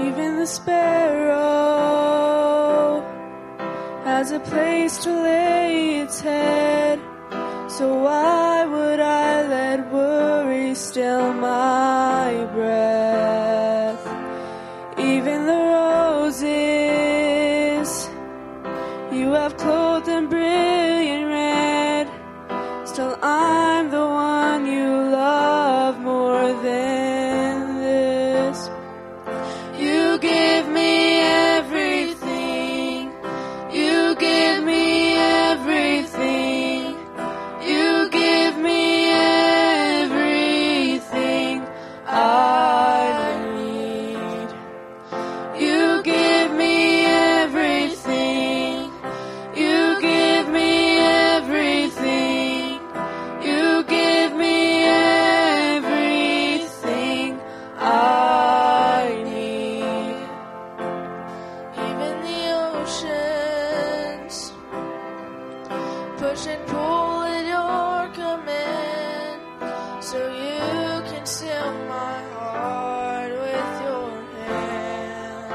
Even the sparrow has a place to lay its head. So why would I let worry steal my breath? Even the roses, you have clothed them brilliant red. Still I'm the one you love more than this. You give me everything. You give me everything. You give me everything I need. You give me everything. You give me everything. You give me everything I need. Even the oceans push and pull at your command, so you can seal my heart with your hand.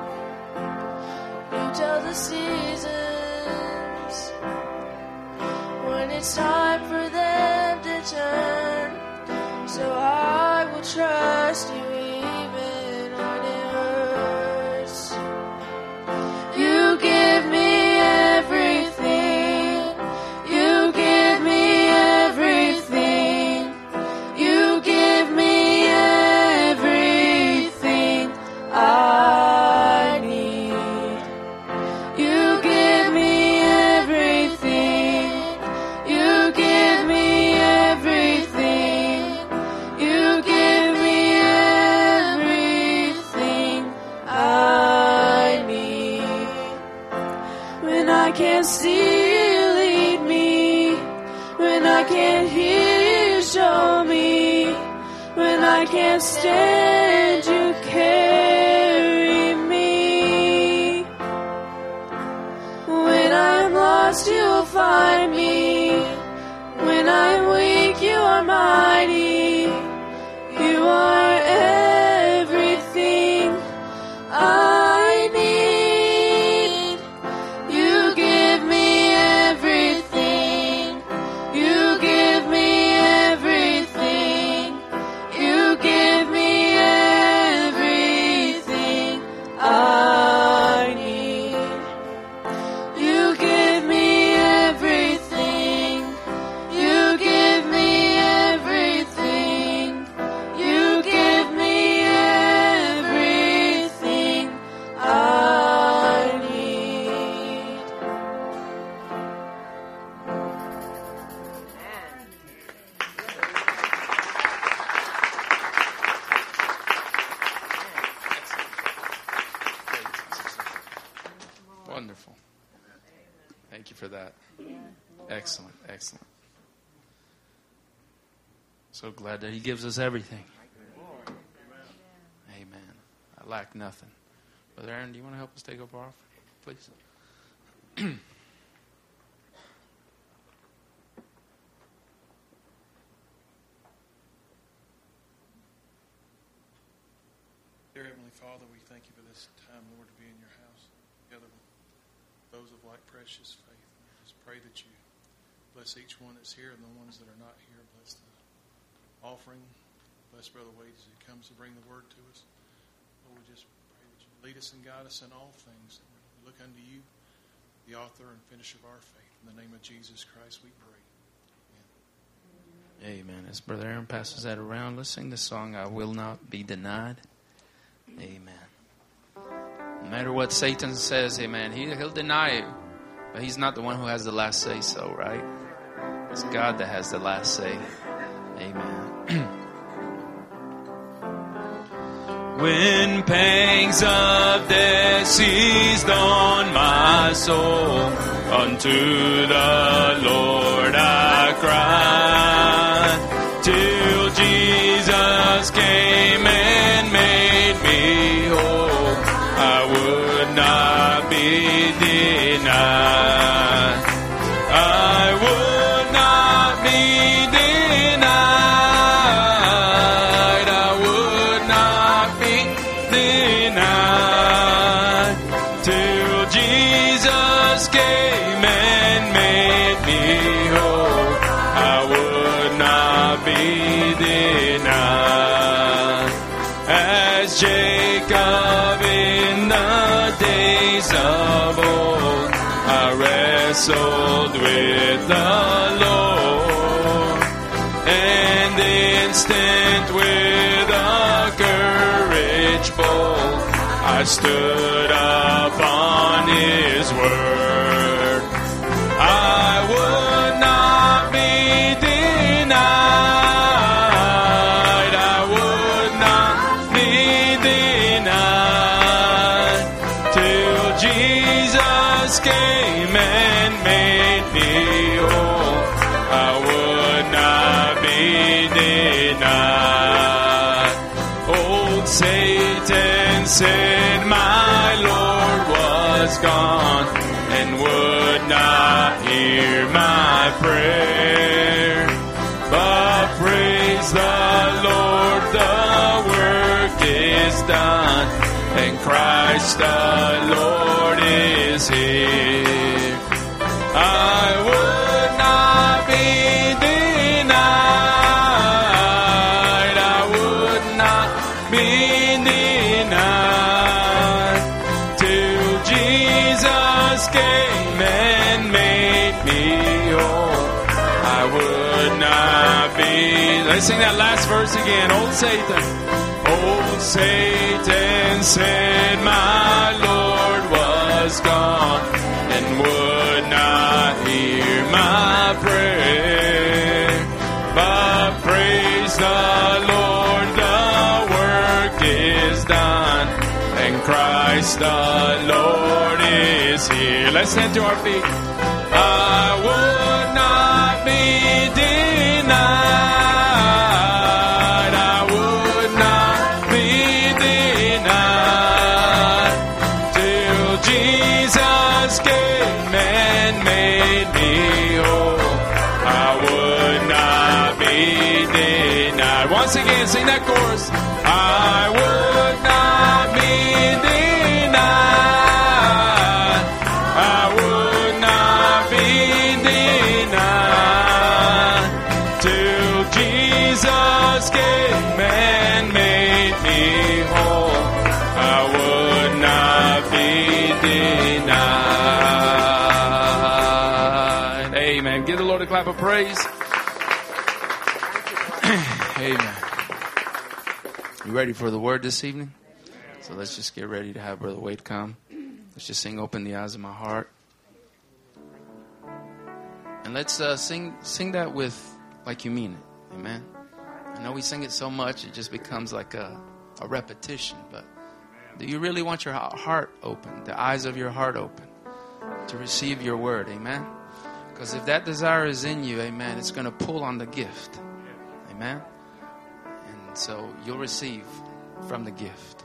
You tell the seasons when it's time for them to turn, so I will trust you even when it hurts. You give me everything. You give me everything. You give me everything I need. You give me everything. You give me everything. You give me everything I need. When I can't see you, lead me. When I can't hear you, show me. When I can't stand, you carry me. When I'm lost, you'll find me. When I'm weak, you are mighty. You are everything I need. You give me everything. You give me everything. You give me everything I need. You give me everything. You give me everything. You give me everything I need. Wonderful. Thank you for that. Excellent, excellent. So glad that he gives us everything. Amen. I lack nothing. Brother Aaron, do you want to help us take up our offering, please? Dear Heavenly Father, we thank you for this time, Lord, to be in your house together with those of like precious faith. We just pray that you bless each one that's here and the ones that are not here. Bless the offering. Bless Brother Wade as he comes to bring the word to us. Lord, we just pray that you lead us and guide us in all things. We look unto you, the author and finisher of our faith. In the name of Jesus Christ we pray. Amen. As Brother Aaron passes that around, let's sing the song, I Will Not Be Denied. Amen. No matter what Satan says, amen, he'll deny you. But he's not the one who has the last say so, right? It's God that has the last say. Amen. When pangs of death seized on my soul, unto the Lord I cried, till Jesus came and made me whole. I would not be denied. I would not be denied. I would not be denied. as Jacob in the days of old. I wrestled with the Lord, and instant with a courage bold, I stood upon His word. I would not be denied. I would not be denied till Jesus came and made me whole. I would not be denied. Old Satan said my Lord was gone and would not hear my prayer. But praise the Lord, the work is done, and Christ the Lord is here. I would not be denied. I would not be denied till Jesus came and made me whole. I would not be. Let's sing that last verse again. Old Satan said my Lord was gone and would not hear my prayer. But praise the Lord, the work is done, and Christ the Lord is here. Let's stand to our feet. I would not be denied. I would not be denied till Jesus came and made me whole. I would not be denied. Once again, sing that chorus. I would not be denied. I would not be denied till Jesus came and made me whole. I would not be denied. Amen. Give the Lord a clap of praise. Amen. You ready for the word this evening? So let's just get ready to have Brother Wade come. Let's just sing Open the Eyes of My Heart. And let's sing that with like you mean it. Amen. I know we sing it so much it just becomes like a repetition, but do you really want your heart open, the eyes of your heart open to receive your word? Amen. Because if that desire is in you, amen, it's going to pull on the gift. Amen. And so you'll receive from the gift.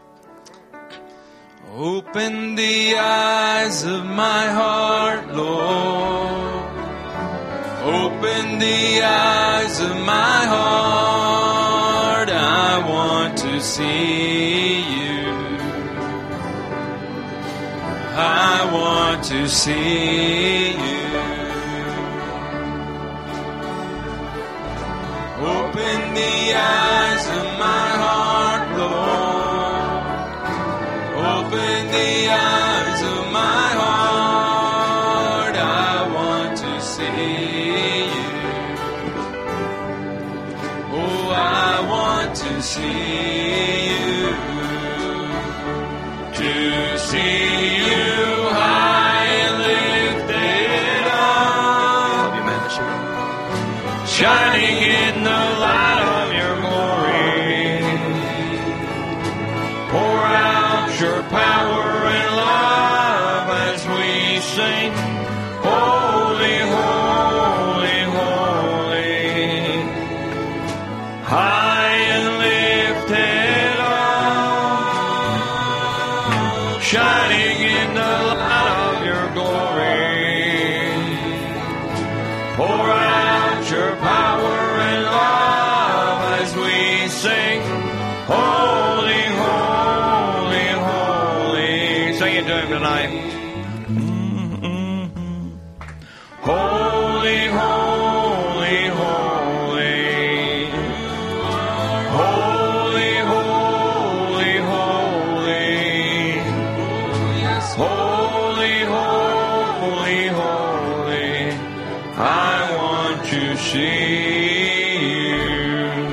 Open the eyes of my heart, Lord. Open the eyes of my heart. I want to see you. I want to see you. Open the eyes of my heart, Lord. Open the eyes of my heart. I want to see you. Oh, I want to see you. To see you high and lifted up. Shining in the light of your glory. Pour out your power and love as we sing, holy, holy, holy. High and lifted up, shining in the light of your glory. Pour out your power and love as we sing, holy, holy, holy. Sing it to him tonight. Holy, holy, holy. Holy, holy, see you.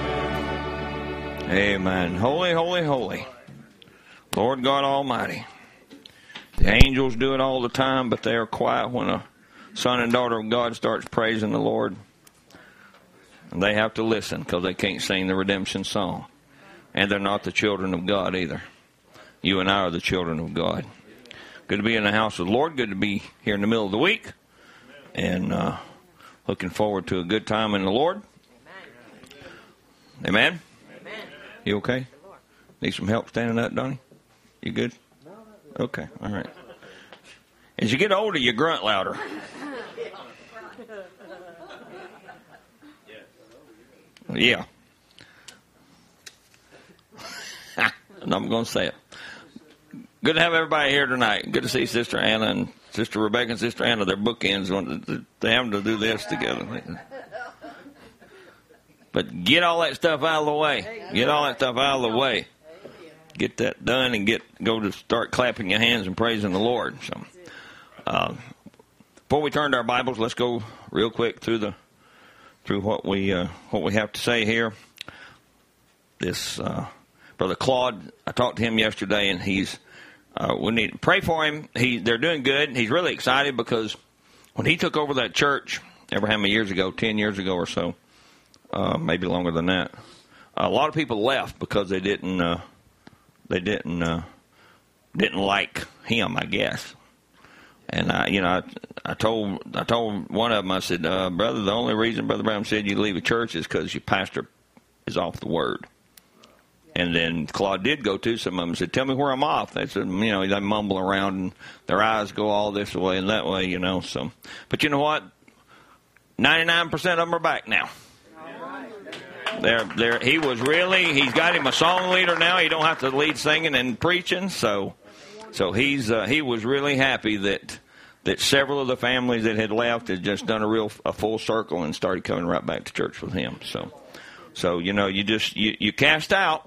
Amen. Holy, holy, holy. Lord God Almighty. The angels do it all the time, but they are quiet when a son and daughter of God starts praising the Lord. And they have to listen because they can't sing the redemption song. And they're not the children of God either. You and I are the children of God. Good to be in the house of the Lord. Good to be here in the middle of the week. And looking forward to a good time in the Lord. Amen? Amen? You okay? Need some help standing up, Donnie? You good? Okay, all right. As you get older, you grunt louder. Yeah. And I'm going to say it. Good to have everybody here tonight. Good to see Sister Anna and Sister Rebecca and Sister Anna. They're bookends. They having to do this together. But get all that stuff out of the way. Get all that stuff out of the way. Get that done and go to start clapping your hands and praising the Lord. So, before we turn to our Bibles, let's go real quick through what we have to say here. This Brother Claude, I talked to him yesterday, and we need to pray for him. They're doing good. He's really excited because when he took over that church, ever how many years ago, 10 years ago or so, maybe longer than that, a lot of people left because they didn't like him, I guess. And I told one of them, I said, brother, the only reason Brother Brown said you leave a church is because your pastor is off the word. And then Claude did go to some of them, said, tell me where I'm off. They said, they mumble around and their eyes go all this way and that way, so. But you know what? 99% of them are back now. He's got him a song leader now. He don't have to lead singing and preaching. So he was really happy that several of the families that had left had just done a full circle and started coming right back to church with him. So you cast out.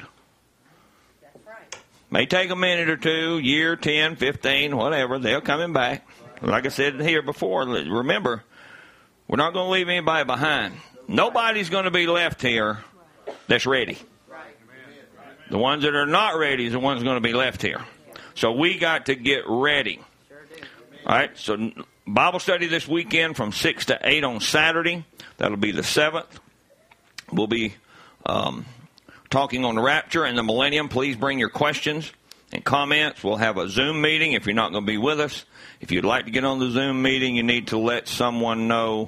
May take a minute or two, year, 10, 15, whatever. They're coming back. Like I said here before, remember, we're not going to leave anybody behind. Nobody's going to be left here that's ready. The ones that are not ready is the ones going to be left here. So we got to get ready. All right, so Bible study this weekend from 6 to 8 on Saturday. That'll be the 7th. We'll be talking on the rapture and the millennium. Please bring your questions and comments. We'll have a Zoom meeting if you're not going to be with us. If you'd like to get on the Zoom meeting, you need to let someone know,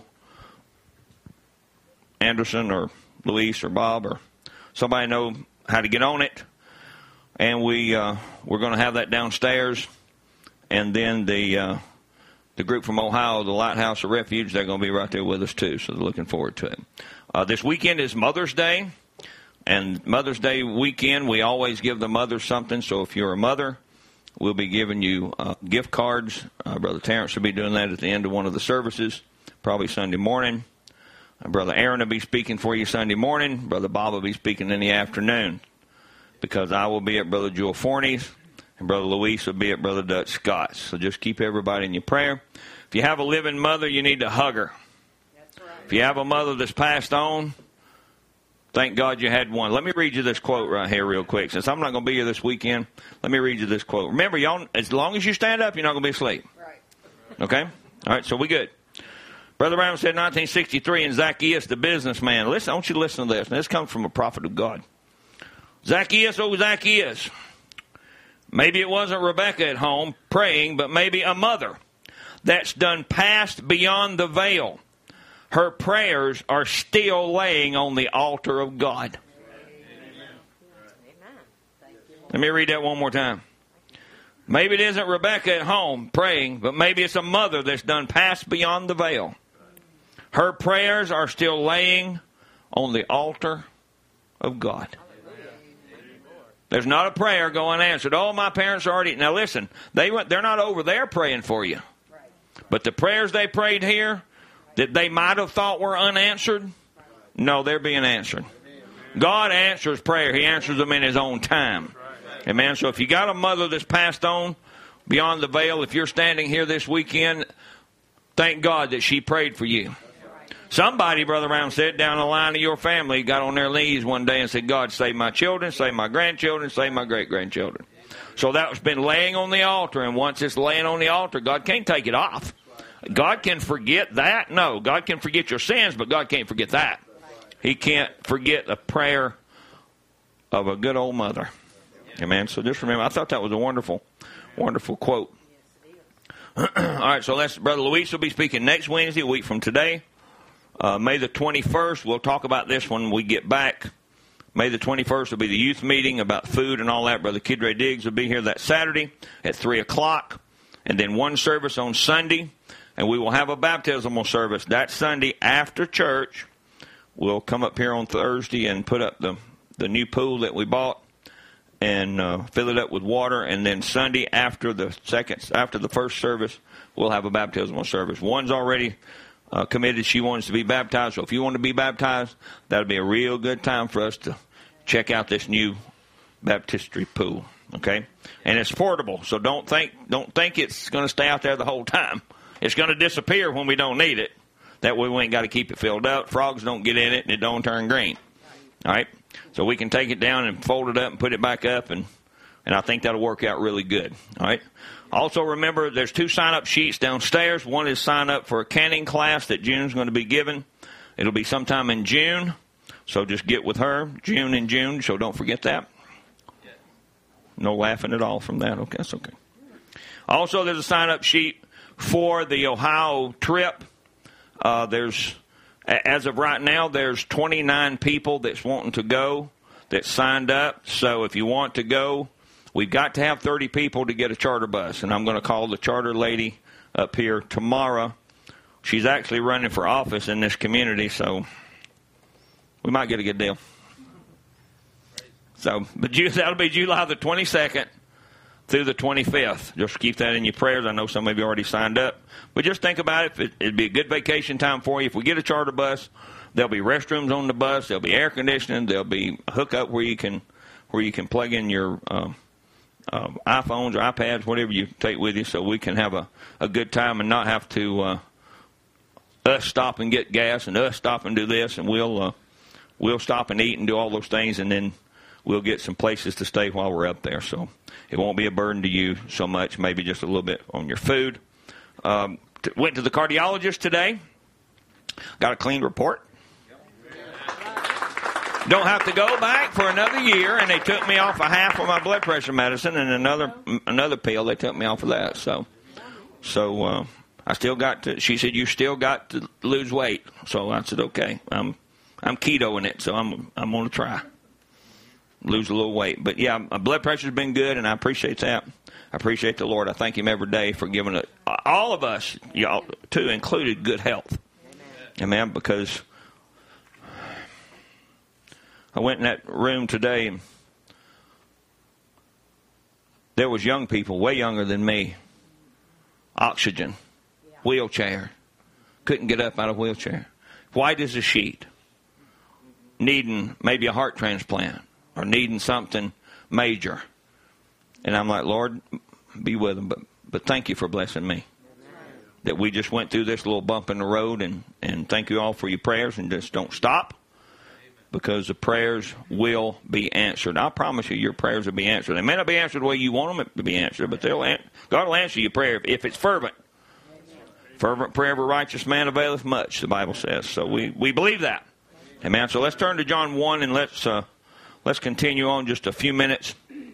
Anderson or Luis or Bob or somebody know how to get on it. And we're going to have that downstairs. And then the group from Ohio, the Lighthouse of Refuge, they're going to be right there with us too. So they're looking forward to it. This weekend is Mother's Day. And Mother's Day weekend, we always give the mothers something. So if you're a mother, we'll be giving you gift cards. Brother Terrence will be doing that at the end of one of the services, probably Sunday morning. Brother Aaron will be speaking for you Sunday morning. Brother Bob will be speaking in the afternoon, because I will be at Brother Jewel Forney's, and Brother Luis will be at Brother Dutch Scott's. So just keep everybody in your prayer. If you have a living mother, you need to hug her. That's right. If you have a mother that's passed on, thank God you had one. Let me read you this quote right here real quick. Since I'm not going to be here this weekend, let me read you this quote. Remember, y'all, as long as you stand up, you're not going to be asleep. Right. Okay? All right, so we good. Brother Brown said 1963 in Zacchaeus the businessman. Listen, I want you to listen to this. Now, this comes from a prophet of God. Zacchaeus, oh Zacchaeus. Maybe it wasn't Rebecca at home praying, but maybe a mother that's done passed beyond the veil. Her prayers are still laying on the altar of God. Let me read that one more time. Maybe it isn't Rebecca at home praying, but maybe it's a mother that's done passed beyond the veil. Her prayers are still laying on the altar of God. There's not a prayer going answered. Oh, my parents are already... Now listen, they're not over there praying for you. But the prayers they prayed here that they might have thought were unanswered, no, they're being answered. God answers prayer. He answers them in His own time. Amen. So if you got a mother that's passed on beyond the veil, if you're standing here this weekend, thank God that she prayed for you. Somebody, Brother Brown said, down the line of your family got on their knees one day and said, God, save my children, save my grandchildren, save my great-grandchildren. So that's been laying on the altar, and once it's laying on the altar, God can't take it off. God can forget that? No, God can forget your sins, but God can't forget that. He can't forget the prayer of a good old mother. Amen. So just remember, I thought that was a wonderful, wonderful quote. All right, so Brother Luis will be speaking next Wednesday, a week from today. May the 21st, we'll talk about this when we get back. May the 21st will be the youth meeting about food and all that. Brother Kidray Diggs will be here that Saturday at 3 o'clock. And then one service on Sunday. And we will have a baptismal service that Sunday after church. We'll come up here on Thursday and put up the new pool that we bought and fill it up with water. And then Sunday after the first service, we'll have a baptismal service. One's already committed. She wants to be baptized. So if you want to be baptized, that'll be a real good time for us to check out this new baptistry pool. Okay? And it's portable. So don't think it's going to stay out there the whole time. It's going to disappear when we don't need it. That way we ain't got to keep it filled up. Frogs don't get in it, and it don't turn green. All right? So we can take it down and fold it up and put it back up, and I think that'll work out really good. All right? Also remember, there's 2 sign-up sheets downstairs. One is sign up for a canning class that June's going to be giving. It'll be sometime in June, so just get with her. June, so don't forget that. No laughing at all from that. Okay, that's okay. Also, there's a sign-up sheet for the Ohio trip. As of right now, there's 29 people that's wanting to go that signed up. So if you want to go, we've got to have 30 people to get a charter bus. And I'm going to call the charter lady up here tomorrow. She's actually running for office in this community, so we might get a good deal. So, but that'll be July the 22nd. Through the 25th. Just keep that in your prayers. I know some of you already signed up. But just think about it. It'd be a good vacation time for you. If we get a charter bus, there'll be restrooms on the bus. There'll be air conditioning. There'll be a hookup where you can plug in your iPhones or iPads, whatever you take with you, so we can have a good time and not have to us stop and get gas and us stop and do this. And we'll stop and eat and do all those things, and then we'll get some places to stay while we're up there. So it won't be a burden to you so much, maybe just a little bit on your food. Went to the cardiologist today. Got a clean report. Don't have to go back for another year, and they took me off a half of my blood pressure medicine and another pill. They took me off of that. So I still got to. She said, you still got to lose weight. So I said, okay. I'm ketoing it, so I'm going to try. Lose a little weight. But, yeah, my blood pressure's been good, and I appreciate that. I appreciate the Lord. I thank Him every day for giving all of us, y'all, too, included, good health. Amen. Because I went in that room today, and there was young people, way younger than me, oxygen, wheelchair, couldn't get up out of a wheelchair, white as a sheet, needing maybe a heart transplant, or needing something major. And I'm like, Lord, be with them. But thank you for blessing me. That we just went through this little bump in the road. And thank you all for your prayers. And just don't stop. Because the prayers will be answered. I promise you, your prayers will be answered. They may not be answered the way you want them to be answered. But God will answer your prayer if it's fervent. Fervent prayer of a righteous man availeth much, the Bible says. So we believe that. Amen. So let's turn to John 1 and let's continue on just a few minutes.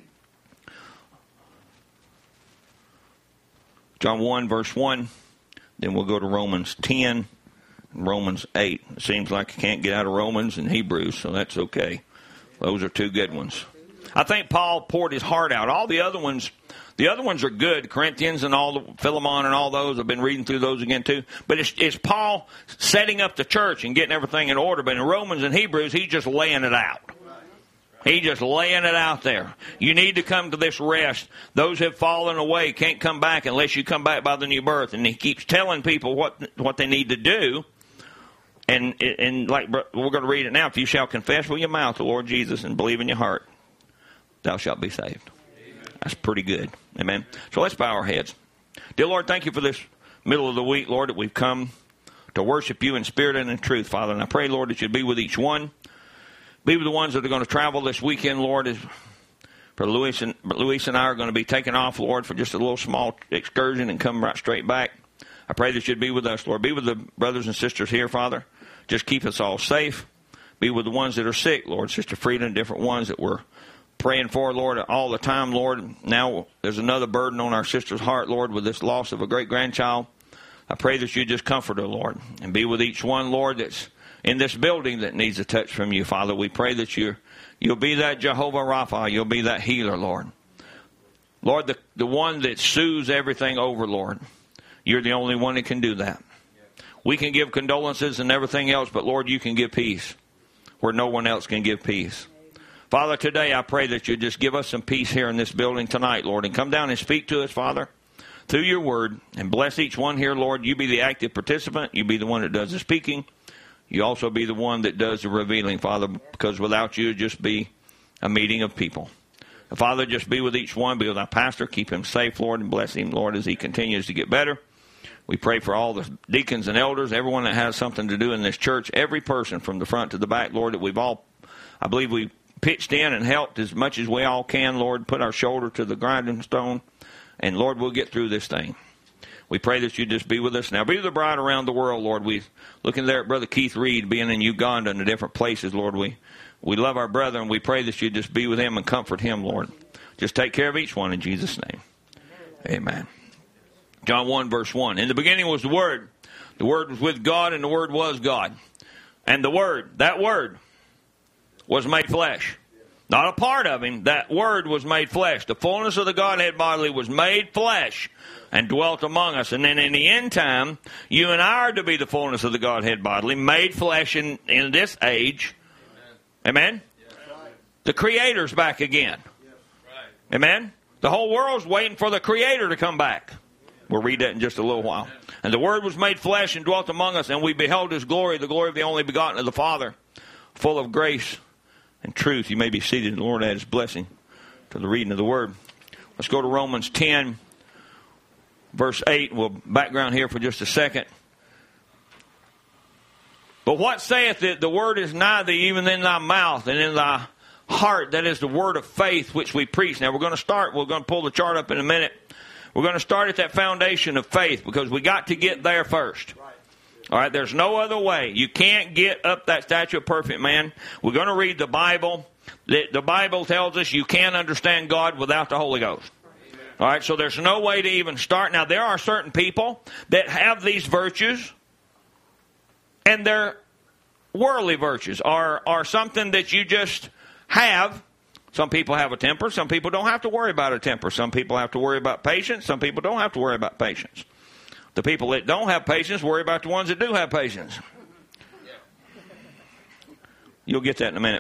John 1, verse 1. Then we'll go to Romans 10 and Romans 8. It seems like I can't get out of Romans and Hebrews, so that's okay. Those are 2 good ones. I think Paul poured his heart out. All the other ones are good. Corinthians and all the Philemon and all those. I've been reading through those again too. But it's Paul setting up the church and getting everything in order. But in Romans and Hebrews, he's just laying it out. He's just laying it out there. You need to come to this rest. Those who have fallen away can't come back unless you come back by the new birth. And he keeps telling people what they need to do. And like we're going to read it now. If you shall confess with your mouth the Lord Jesus and believe in your heart, thou shalt be saved. That's pretty good. Amen. So let's bow our heads. Dear Lord, thank you for this middle of the week, Lord, that we've come to worship you in spirit and in truth, Father. And I pray, Lord, that you'd be with each one. Be with the ones that are going to travel this weekend, Lord. For Luis and I are going to be taking off, Lord, for just a little small excursion and come right straight back. I pray that you'd be with us, Lord. Be with the brothers and sisters here, Father. Just keep us all safe. Be with the ones that are sick, Lord. Sister Frida and different ones that we're praying for, Lord, all the time, Lord. Now there's another burden on our sister's heart, Lord, with this loss of a great-grandchild. I pray that you just comfort her, Lord, and be with each one, Lord, that's in this building that needs a touch from you, Father. We pray that you'll be that Jehovah Rapha. You'll be that healer, Lord. Lord, the one that soothes everything over, Lord. You're the only one that can do that. We can give condolences and everything else, but Lord, you can give peace where no one else can give peace. Father, today I pray that you just give us some peace here in this building tonight, Lord, and come down and speak to us, Father, through your word, and bless each one here, Lord. You be the active participant. You be the one that does the speaking. You also be the one that does the revealing, Father, because without you, it'd just be a meeting of people. Father, just be with each one. Be with our pastor. Keep him safe, Lord, and bless him, Lord, as he continues to get better. We pray for all the deacons and elders, everyone that has something to do in this church, every person from the front to the back, Lord, that we've all, I believe we pitched in and helped as much as we all can, Lord, put our shoulder to the grinding stone, and Lord, we'll get through this thing. We pray that you just be with us. Now, be with the bride around the world, Lord. We looking there at Brother Keith Reed being in Uganda and the different places, Lord. We love our brother, and we pray that you just be with him and comfort him, Lord. Just take care of each one in Jesus' name. Amen. John 1, verse 1. In the beginning was the Word. The Word was with God, and the Word was God. And the Word, that Word, was made flesh. Not a part of him. That Word was made flesh. The fullness of the Godhead bodily was made flesh and dwelt among us. And then in the end time, you and I are to be the fullness of the Godhead bodily, made flesh in this age. Amen? Yes. The Creator's back again. Yes. Amen? The whole world's waiting for the Creator to come back. We'll read that in just a little while. And the Word was made flesh and dwelt among us, and we beheld His glory, the glory of the only begotten of the Father, full of grace and truth. You may be seated. The Lord add His blessing to the reading of the Word. Let's go to Romans 10, verse 8. We'll background here for just a second. But what saith it? The Word is nigh thee, even in thy mouth and in thy heart. That is the word of faith which we preach. Now we're going to pull the chart up in a minute. We're going to start at that foundation of faith because we got to get there first. All right, there's no other way. You can't get up that statue of perfect man. We're going to read the Bible. The Bible tells us you can't understand God without the Holy Ghost. All right, so there's no way to even start. Now, there are certain people that have these virtues, and they're worldly virtues, are something that you just have. Some people have a temper. Some people don't have to worry about a temper. Some people have to worry about patience. Some people don't have to worry about patience. The people that don't have patience worry about the ones that do have patience. You'll get that in a minute.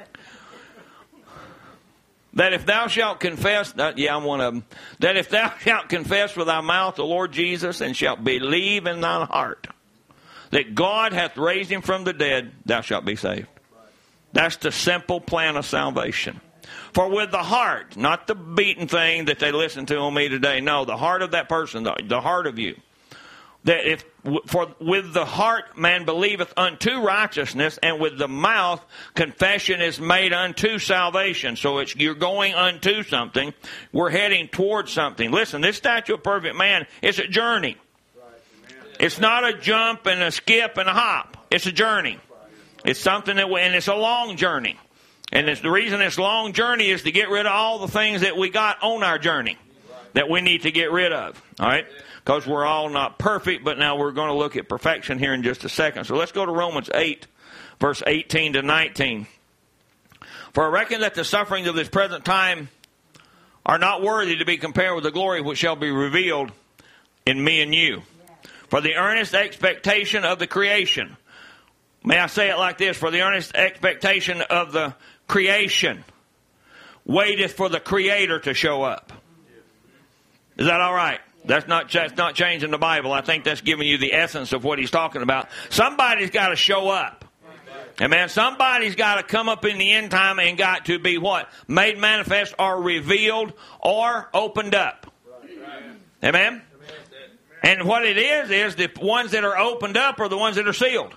That if thou shalt confess, I'm one of them. That if thou shalt confess with thy mouth the Lord Jesus and shalt believe in thine heart that God hath raised him from the dead, thou shalt be saved. That's the simple plan of salvation. For with the heart, not the beaten thing that they listen to on me today. No, the heart of that person, the heart of you. That with the heart man believeth unto righteousness, and with the mouth confession is made unto salvation. So you're going unto something. We're heading towards something. Listen, this statue of perfect man is a journey. It's not a jump and a skip and a hop. It's a journey. It's something and it's a long journey. And the reason it's a long journey is to get rid of all the things that we got on our journey that we need to get rid of. All right? Because we're all not perfect, but now we're going to look at perfection here in just a second. So let's go to Romans 8, verse 18 to 19. For I reckon that the sufferings of this present time are not worthy to be compared with the glory which shall be revealed in me and you. For the earnest expectation of the creation. May I say it like this? For the earnest expectation of the creation waiteth for the Creator to show up. Is that all right? That's not changing the Bible. I think that's giving you the essence of what he's talking about. Somebody's got to show up. Amen. Somebody's got to come up in the end time and got to be what? Made manifest or revealed or opened up. Amen. And what it is the ones that are opened up are the ones that are sealed.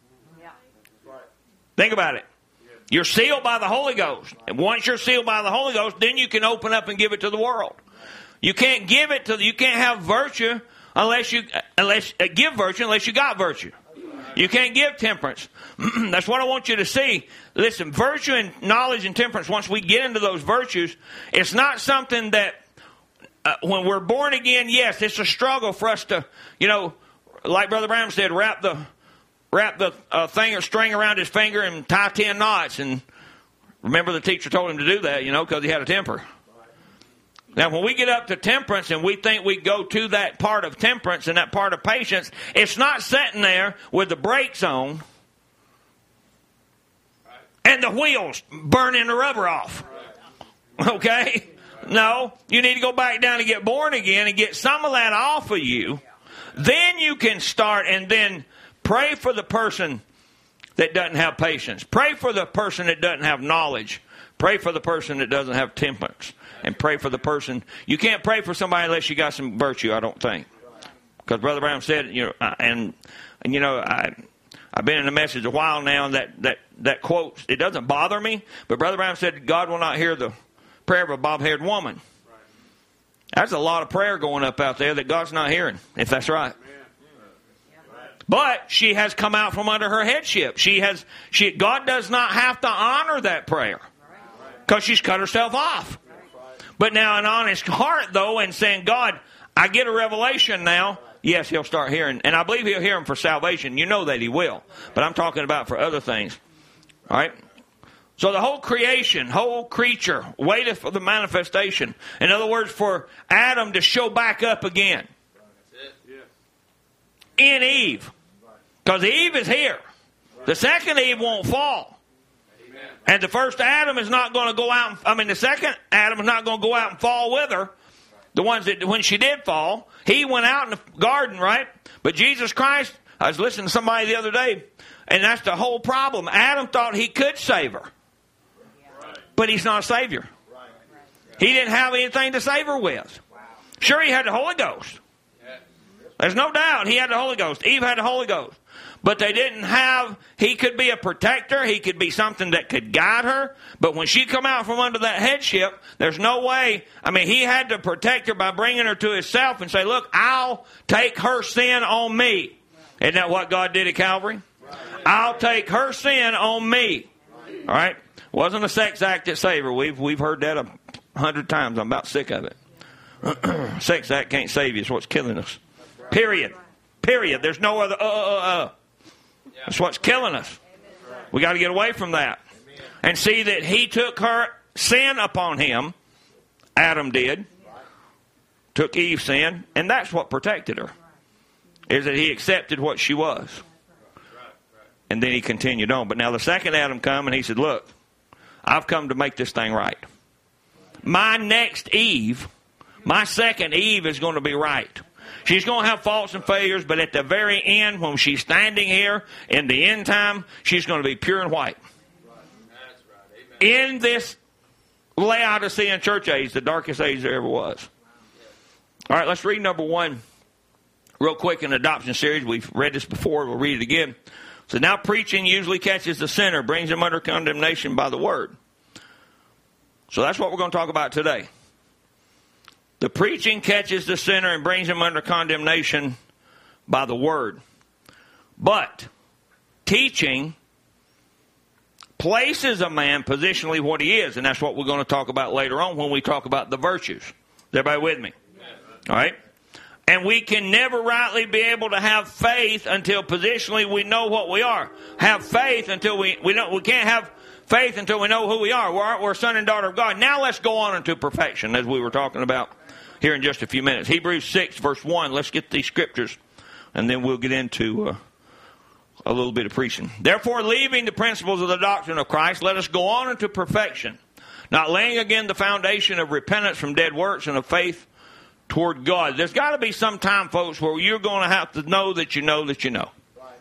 Think about it. You're sealed by the Holy Ghost. And once you're sealed by the Holy Ghost, then you can open up and give it to the world. You can't give it to, you can't have virtue unless you got virtue. You can't give temperance. That's what I want you to see. Listen, virtue and knowledge and temperance, once we get into those virtues, it's not something that when we're born again, yes, it's a struggle for us to, like Brother Branham said, wrap the thing or string around his finger and tie 10 knots. And remember the teacher told him to do that, because he had a temper. Now, when we get up to temperance and we think we go to that part of temperance and that part of patience, it's not sitting there with the brakes on and the wheels burning the rubber off. Okay? No, you need to go back down and get born again and get some of that off of you. Then you can start and then pray for the person that doesn't have patience. Pray for the person that doesn't have knowledge. Pray for the person that doesn't have temperance. And pray for the person. You can't pray for somebody unless you got some virtue, I don't think. Because Brother Brown said, I've been in the message a while now, and that quote, it doesn't bother me, but Brother Brown said, God will not hear the prayer of a bob-haired woman. That's a lot of prayer going up out there that God's not hearing, if that's right. But she has come out from under her headship. God does not have to honor that prayer because she's cut herself off. But now an honest heart, though, and saying, God, I get a revelation now, yes, he'll start hearing. And I believe he'll hear him for salvation. You know that he will. But I'm talking about for other things. All right? So the whole creation, whole creature, waited for the manifestation. In other words, for Adam to show back up again. In Eve. Because Eve is here. The second Eve won't fall. And the first Adam is not going to go out. The second Adam is not going to go out and fall with her. The ones that, when she did fall, he went out in the garden, right? But Jesus Christ, I was listening to somebody the other day, and that's the whole problem. Adam thought he could save her. But he's not a savior. He didn't have anything to save her with. Sure, he had the Holy Ghost. There's no doubt he had the Holy Ghost. Eve had the Holy Ghost. But they didn't have, he could be a protector. He could be something that could guide her. But when she come out from under that headship, there's no way. He had to protect her by bringing her to himself and say, look, I'll take her sin on me. Isn't that what God did at Calvary? I'll take her sin on me. All right? Wasn't a sex act that saved her. We've heard that 100 times. I'm about sick of it. Sex act can't save you. It's what's killing us. Period. There's no other That's what's killing us. We got to get away from that. And see that he took her sin upon him. Adam did. Took Eve's sin. And that's what protected her. Is that he accepted what she was. And then he continued on. But now the second Adam come and he said, look, I've come to make this thing right. My next Eve, my second Eve is going to be right. She's going to have faults and failures, but at the very end, when she's standing here in the end time, she's going to be pure and white. In this Laodicean church age, the darkest age there ever was. All right, let's read number 1 real quick in the adoption series. We've read this before. We'll read it again. So now preaching usually catches the sinner, brings him under condemnation by the word. So that's what we're going to talk about today. The preaching catches the sinner and brings him under condemnation by the word. But teaching places a man positionally what he is. And that's what we're going to talk about later on when we talk about the virtues. Is everybody with me? All right? And we can never rightly be able to have faith until positionally we know what we are. Have faith until we can't have faith until we know who we are. We're a son and daughter of God. Now let's go on into perfection, as we were talking about here in just a few minutes. Hebrews 6, verse 1. Let's get these scriptures, and then we'll get into a little bit of preaching. Therefore, leaving the principles of the doctrine of Christ, let us go on into perfection, not laying again the foundation of repentance from dead works and of faith toward God. There's got to be some time, folks, where you're going to have to know that you know that you know.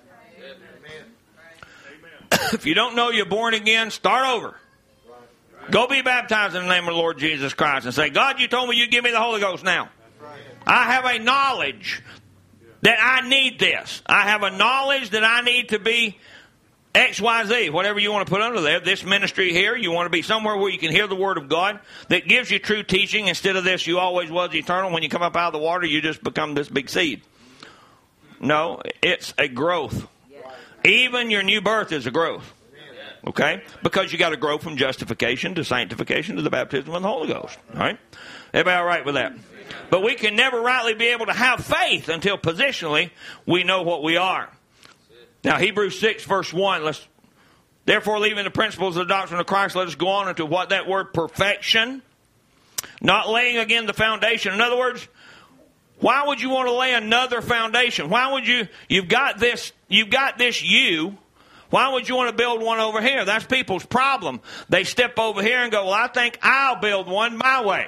If you don't know you're born again, start over. Go be baptized in the name of the Lord Jesus Christ and say, God, you told me you'd give me the Holy Ghost now. I have a knowledge that I need this. I have a knowledge that I need to be X, Y, Z, whatever you want to put under there. This ministry here, you want to be somewhere where you can hear the Word of God that gives you true teaching instead of this, you always was eternal. When you come up out of the water, you just become this big seed. No, it's a growth. Even your new birth is a growth. Okay? Because you got to grow from justification to sanctification to the baptism of the Holy Ghost. All right? Everybody all right with that? But we can never rightly be able to have faith until positionally we know what we are. Now, Hebrews 6, verse 1, therefore, leaving the principles of the doctrine of Christ, let us go on into what that word perfection, not laying again the foundation. In other words, why would you want to lay another foundation? Why would you've got this you, why would you want to build one over here? That's people's problem. They step over here and go, well, I think I'll build one my way.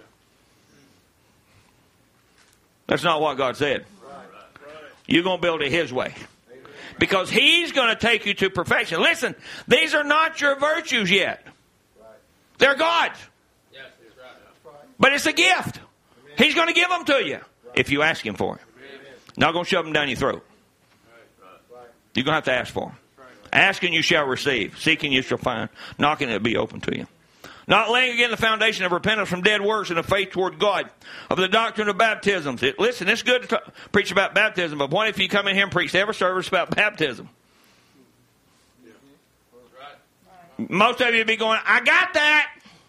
That's not what God said. You're going to build it His way. Because He's going to take you to perfection. Listen, these are not your virtues yet. They're God's. But it's a gift. He's going to give them to you if you ask Him for it. Not going to shove them down your throat. You're going to have to ask for them. Asking you shall receive. Seeking you shall find. Knocking it will be open to you. Not laying again the foundation of repentance from dead works and of faith toward God, of the doctrine of baptisms. Listen, it's good to preach about baptism, but what if you come in here and preach to every service about baptism? Most of you would be going, I got that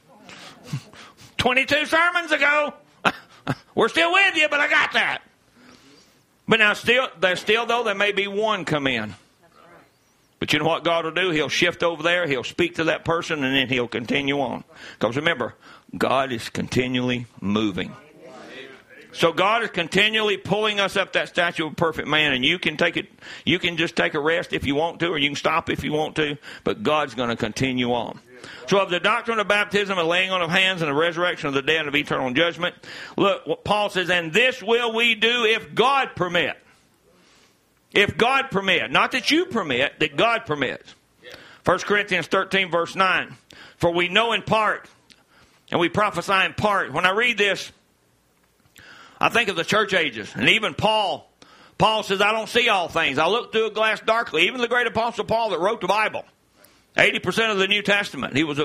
22 sermons ago. We're still with you, but I got that. But now there may be one come in. But you know what God will do? He'll shift over there, He'll speak to that person, and then He'll continue on. Because remember, God is continually moving. So God is continually pulling us up that statue of a perfect man, and you can just take a rest if you want to, or you can stop if you want to, but God's going to continue on. So of the doctrine of baptism and laying on of hands and the resurrection of the dead and of eternal judgment, look what Paul says, and this will we do if God permit. If God permit. Not that you permit, that God permits. 1 Corinthians 13, verse 9. For we know in part, and we prophesy in part. When I read this, I think of the church ages. And even Paul says, I don't see all things. I look through a glass darkly. Even the great apostle Paul that wrote the Bible. 80% of the New Testament. He was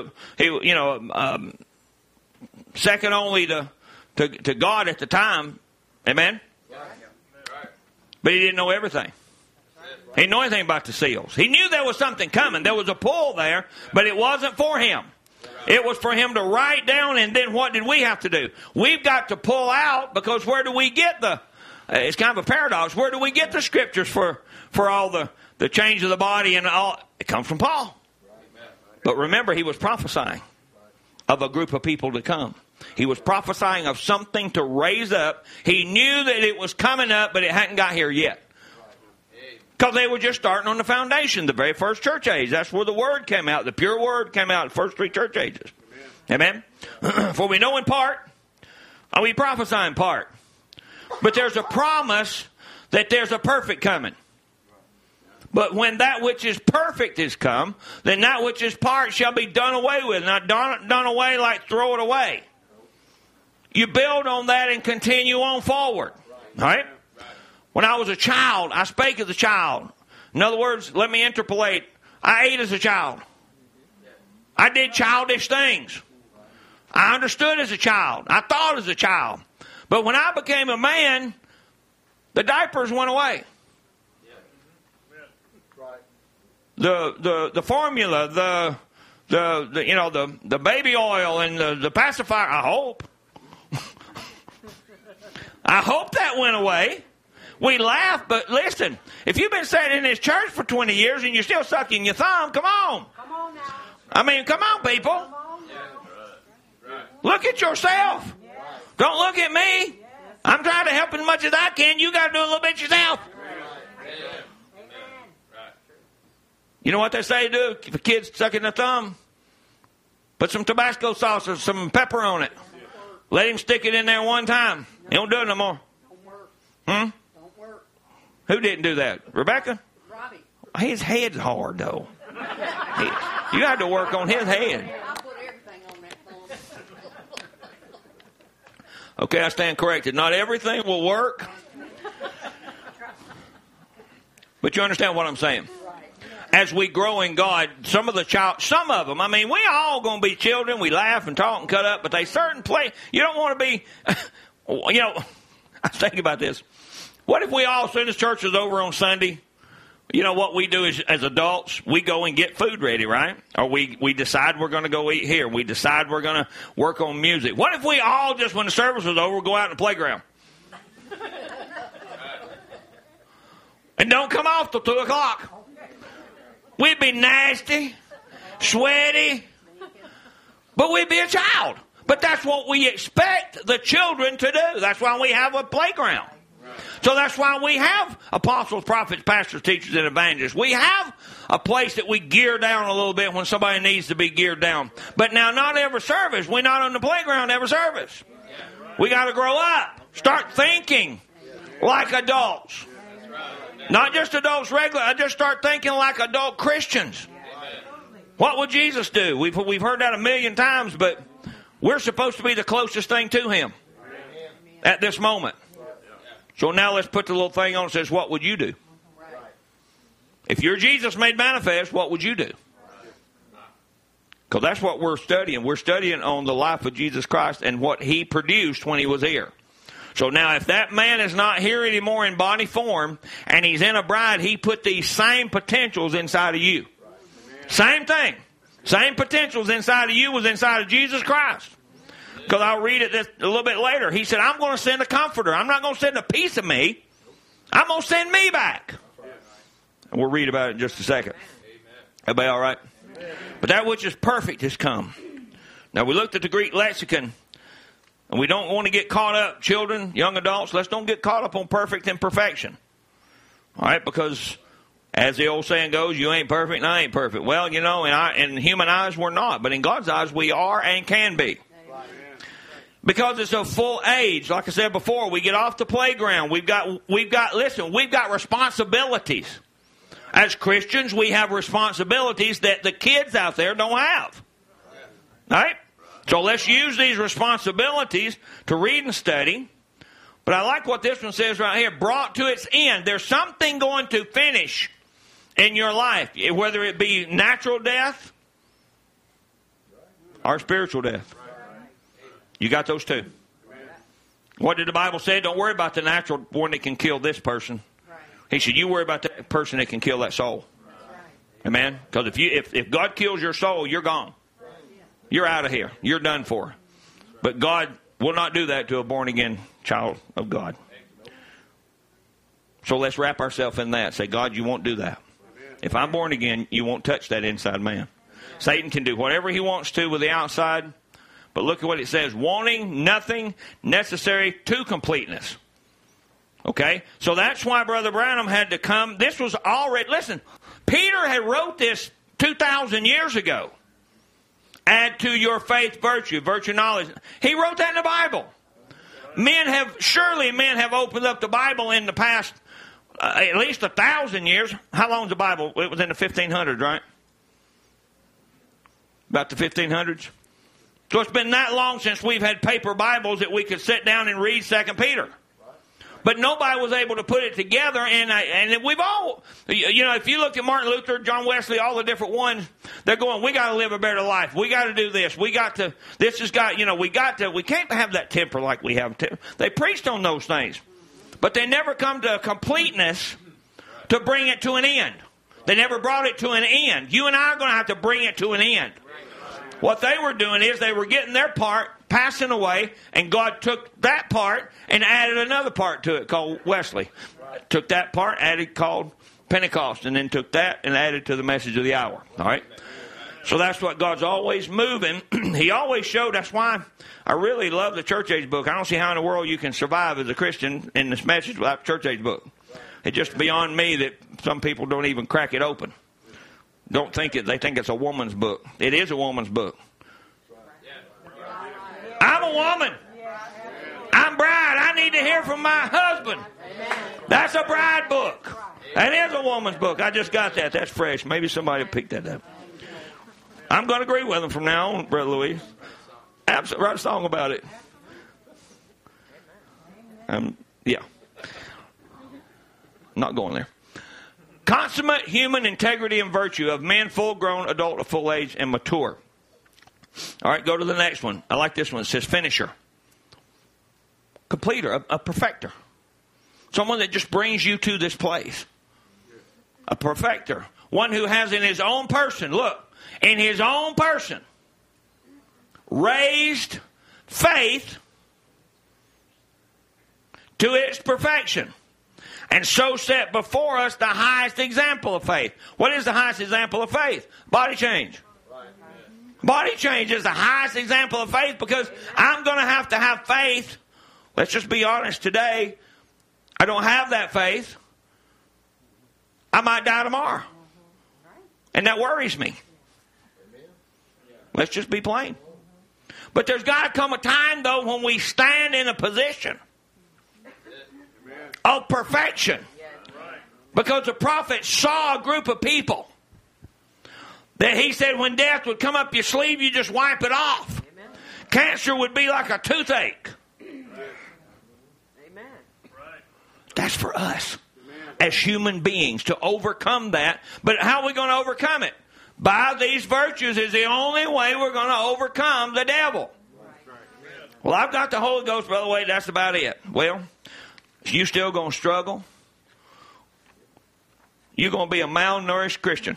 second only to God at the time. Amen? But he didn't know everything. He didn't know anything about the seals. He knew there was something coming. There was a pull there, but it wasn't for him. It was for him to write down, and then what did we have to do? We've got to pull out, because where do we get it's kind of a paradox. Where do we get the scriptures for all the change of the body and all? It comes from Paul. But remember, he was prophesying of a group of people to come. He was prophesying of something to raise up. He knew that it was coming up, but it hadn't got here yet. Because they were just starting on the foundation, the very first church age. That's where the Word came out. The pure Word came out in the first three church ages. Amen? For we know in part, and we prophesy in part. But there's a promise that there's a perfect coming. But when that which is perfect is come, then that which is part shall be done away with. Not done away like throw it away. You build on that and continue on forward. All right? When I was a child, I spake as a child. In other words, let me interpolate. I ate as a child. I did childish things. I understood as a child. I thought as a child. But when I became a man, the diapers went away. The formula, the baby oil and the pacifier, I hope. I hope that went away. We laugh, but listen, if you've been sitting in this church for 20 years and you're still sucking your thumb, come on. Come on now. I mean, come on, people. Look at yourself. Don't look at me. I'm trying to help as much as I can. You got to do a little bit yourself. You know what they say to do if a kid's sucking their thumb? Put some Tabasco sauce or some pepper on it. Let him stick it in there one time. He don't do it no more. Hmm? Who didn't do that? Rebecca? Robbie. His head's hard, though. You had to work on his head. I put everything on that phone. Okay, I stand corrected. Not everything will work. But you understand what I'm saying? As we grow in God, some of them, I mean, we all going to be children. We laugh and talk and cut up, but they certain play. You don't want to be, you know, I was thinking about this. What if we all, as soon as church is over on Sunday, you know what we do is, as adults, we go and get food ready, right? Or we decide we're going to go eat here. We decide we're going to work on music. What if we all just, when the service was over, go out in the playground? And don't come off till 2 o'clock. We'd be nasty, sweaty, but we'd be a child. But that's what we expect the children to do. That's why we have a playground. So that's why we have apostles, prophets, pastors, teachers, and evangelists. We have a place that we gear down a little bit when somebody needs to be geared down. But now, not every service. We're not on the playground every service. We got to grow up. Start thinking like adults. Not just adults regular. I just start thinking like adult Christians. What would Jesus do? We've heard that a million times, but we're supposed to be the closest thing to Him at this moment. So now let's put the little thing on that says, what would you do? If you're Jesus made manifest, what would you do? Because that's what we're studying. We're studying on the life of Jesus Christ and what He produced when He was here. So now if that man is not here anymore in body form and he's in a bride, He put these same potentials inside of you. Same thing. Same potentials inside of you was inside of Jesus Christ. Because I'll read it a little bit later. He said, I'm going to send a comforter. I'm not going to send a piece of me. I'm going to send me back. And we'll read about it in just a second. Everybody all right? But that which is perfect has come. Now we looked at the Greek lexicon. And we don't want to get caught up, children, young adults, let's don't get caught up on perfect and perfection. All right, because as the old saying goes, you ain't perfect and I ain't perfect. Well, you know, in human eyes we're not, but in God's eyes we are and can be. Because it's a full age. Like I said before, we get off the playground. We've got responsibilities. As Christians, we have responsibilities that the kids out there don't have. All right? So let's use these responsibilities to read and study. But I like what this one says right here. Brought to its end. There's something going to finish in your life. Whether it be natural death or spiritual death. You got those two. What did the Bible say? Don't worry about the natural one that can kill this person. He said, you worry about the person that can kill that soul. Amen? Because if God kills your soul, you're gone. You're out of here. You're done for. But God will not do that to a born-again child of God. So let's wrap ourselves in that. Say, God, you won't do that. If I'm born again, you won't touch that inside man. Satan can do whatever he wants to with the outside. But look at what it says. Wanting nothing necessary to completeness. Okay? So that's why Brother Branham had to come. This was already, listen, Peter had wrote this 2,000 years ago. Add to your faith virtue knowledge. He wrote that in the Bible. Men have opened up the Bible in the past at least 1,000 years. How long is the Bible? It was in the 1500s, right? About the 1500s. So it's been that long since we've had paper Bibles that we could sit down and read 2 Peter. But nobody was able to put it together, and we've all, you know, if you look at Martin Luther, John Wesley, all the different ones, they're going, we got to live a better life. We got to do this. We can't have that temper like we have. They preached on those things. But they never come to a completeness to bring it to an end. They never brought it to an end. You and I are going to have to bring it to an end. What they were doing is they were getting their part, passing away, and God took that part and added another part to it called Wesley. Took that part, called Pentecost, and then took that and added to the message of the hour. All right? So that's what God's always moving. He always showed. That's why I really love the church age book. I don't see how in the world you can survive as a Christian in this message without the church age book. It's just beyond me that some people don't even crack it open. They think it's a woman's book. It is a woman's book. I'm a woman. I'm bride. I need to hear from my husband. That's a bride book. That is a woman's book. I just got that. That's fresh. Maybe somebody picked that up. I'm going to agree with him from now on, Brother Louis. Absolutely. Write a song about it. Yeah. Not going there. Consummate human integrity and virtue of men full grown, adult, of full age, and mature. All right, go to the next one. I like this one. It says finisher. Completer, a perfecter. Someone that just brings you to this place. A perfecter. One who has in his own person, look, in his own person, raised faith to its perfection, and so set before us the highest example of faith. What is the highest example of faith? Body change. Body change is the highest example of faith, because I'm going to have faith. Let's just be honest today. I don't have that faith. I might die tomorrow. And that worries me. Let's just be plain. But there's got to come a time, though, when we stand in a position of perfection. Because the prophet saw a group of people that he said when death would come up your sleeve, you just wipe it off. Amen. Cancer would be like a toothache. Amen. That's for us as human beings to overcome that. But how are we going to overcome it? By these virtues is the only way we're going to overcome the devil. Well, I've got the Holy Ghost, by the way, that's about it. Well, you still going to struggle? You're going to be a malnourished Christian.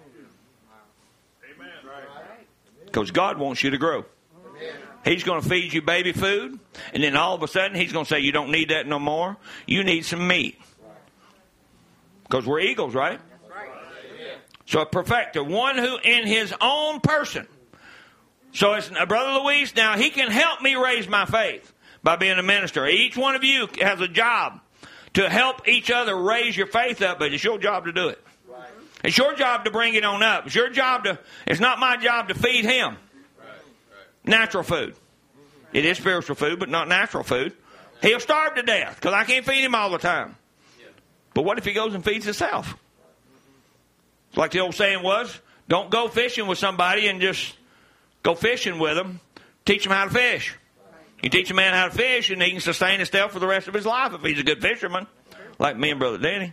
Because God wants you to grow. He's going to feed you baby food, and then all of a sudden He's going to say, you don't need that no more. You need some meat. Because we're eagles, right? So a perfecter, one who in his own person. So it's Brother Luis, now he can help me raise my faith by being a minister. Each one of you has a job to help each other raise your faith up, but it's your job to do it. It's your job to bring it on up. It's your job it's not my job to feed him. Natural food. It is spiritual food, but not natural food. He'll starve to death because I can't feed him all the time. But what if he goes and feeds himself? It's like the old saying was, don't go fishing with somebody and just go fishing with them. Teach them how to fish. You teach a man how to fish and he can sustain himself for the rest of his life if he's a good fisherman. Like me and Brother Danny.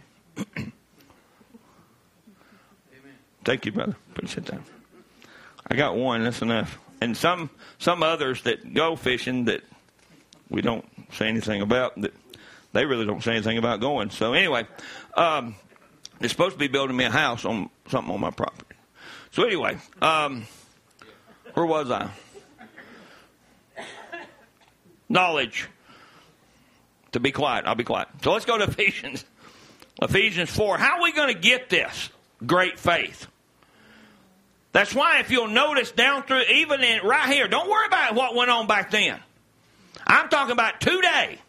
Thank you, brother. Sit down. I got one. That's enough. And some others that go fishing that we don't say anything about, that they really don't say anything about going. So anyway, they're supposed to be building me a house on something on my property. So anyway, where was I? Knowledge. To be quiet. I'll be quiet. So let's go to Ephesians. Ephesians 4. How are we going to get this great faith? That's why if you'll notice down through, even in right here, don't worry about what went on back then. I'm talking about today.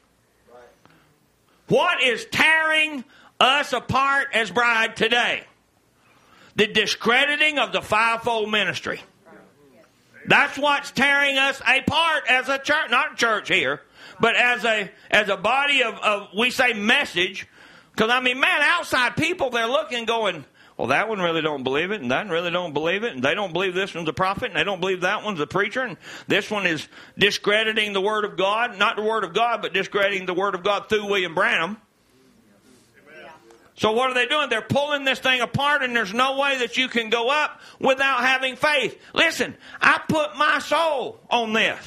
What is tearing us apart as bride today? The discrediting of the fivefold ministry. That's what's tearing us apart as a church, not church here, but as a body of we say message. Because I mean, man, outside people, they're looking going, well, that one really don't believe it, and that one really don't believe it, and they don't believe this one's a prophet, and they don't believe that one's a preacher, and this one is discrediting the Word of God, not the Word of God, but discrediting the Word of God through William Branham. Amen. So what are they doing? They're pulling this thing apart, and there's no way that you can go up without having faith. Listen, I put my soul on this.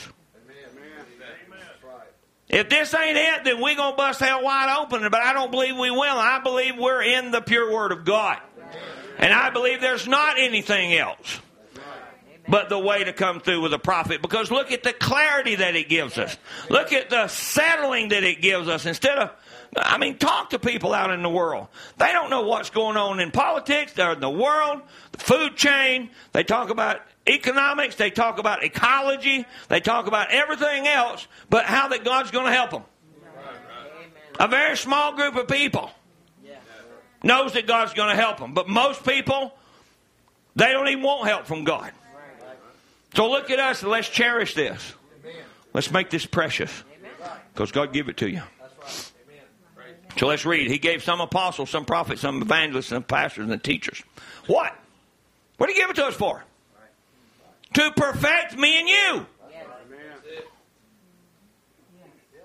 If this ain't it, then we're going to bust hell wide open, but I don't believe we will. I believe we're in the pure Word of God. And I believe there's not anything else but the way to come through with a prophet. Because look at the clarity that it gives us. Look at the settling that it gives us. Instead of, talk to people out in the world. They don't know what's going on in politics. They're in the world, the food chain. They talk about economics. They talk about ecology. They talk about everything else but how that God's going to help them. A very small group of people knows that God's going to help them. But most people, they don't even want help from God. So look at us and let's cherish this. Let's make this precious. Because God gave it to you. So let's read. He gave some apostles, some prophets, some evangelists, some pastors, and teachers. What? What did He give it to us for? To perfect me and you.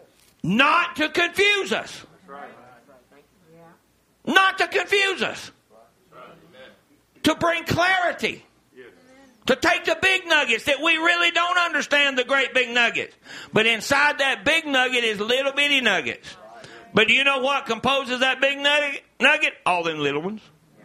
Not to confuse us. Not to confuse us. to bring clarity. To take the big nuggets that we really don't understand, the great big nuggets. But inside that big nugget is little bitty nuggets. But do you know what composes that big nugget? All them little ones.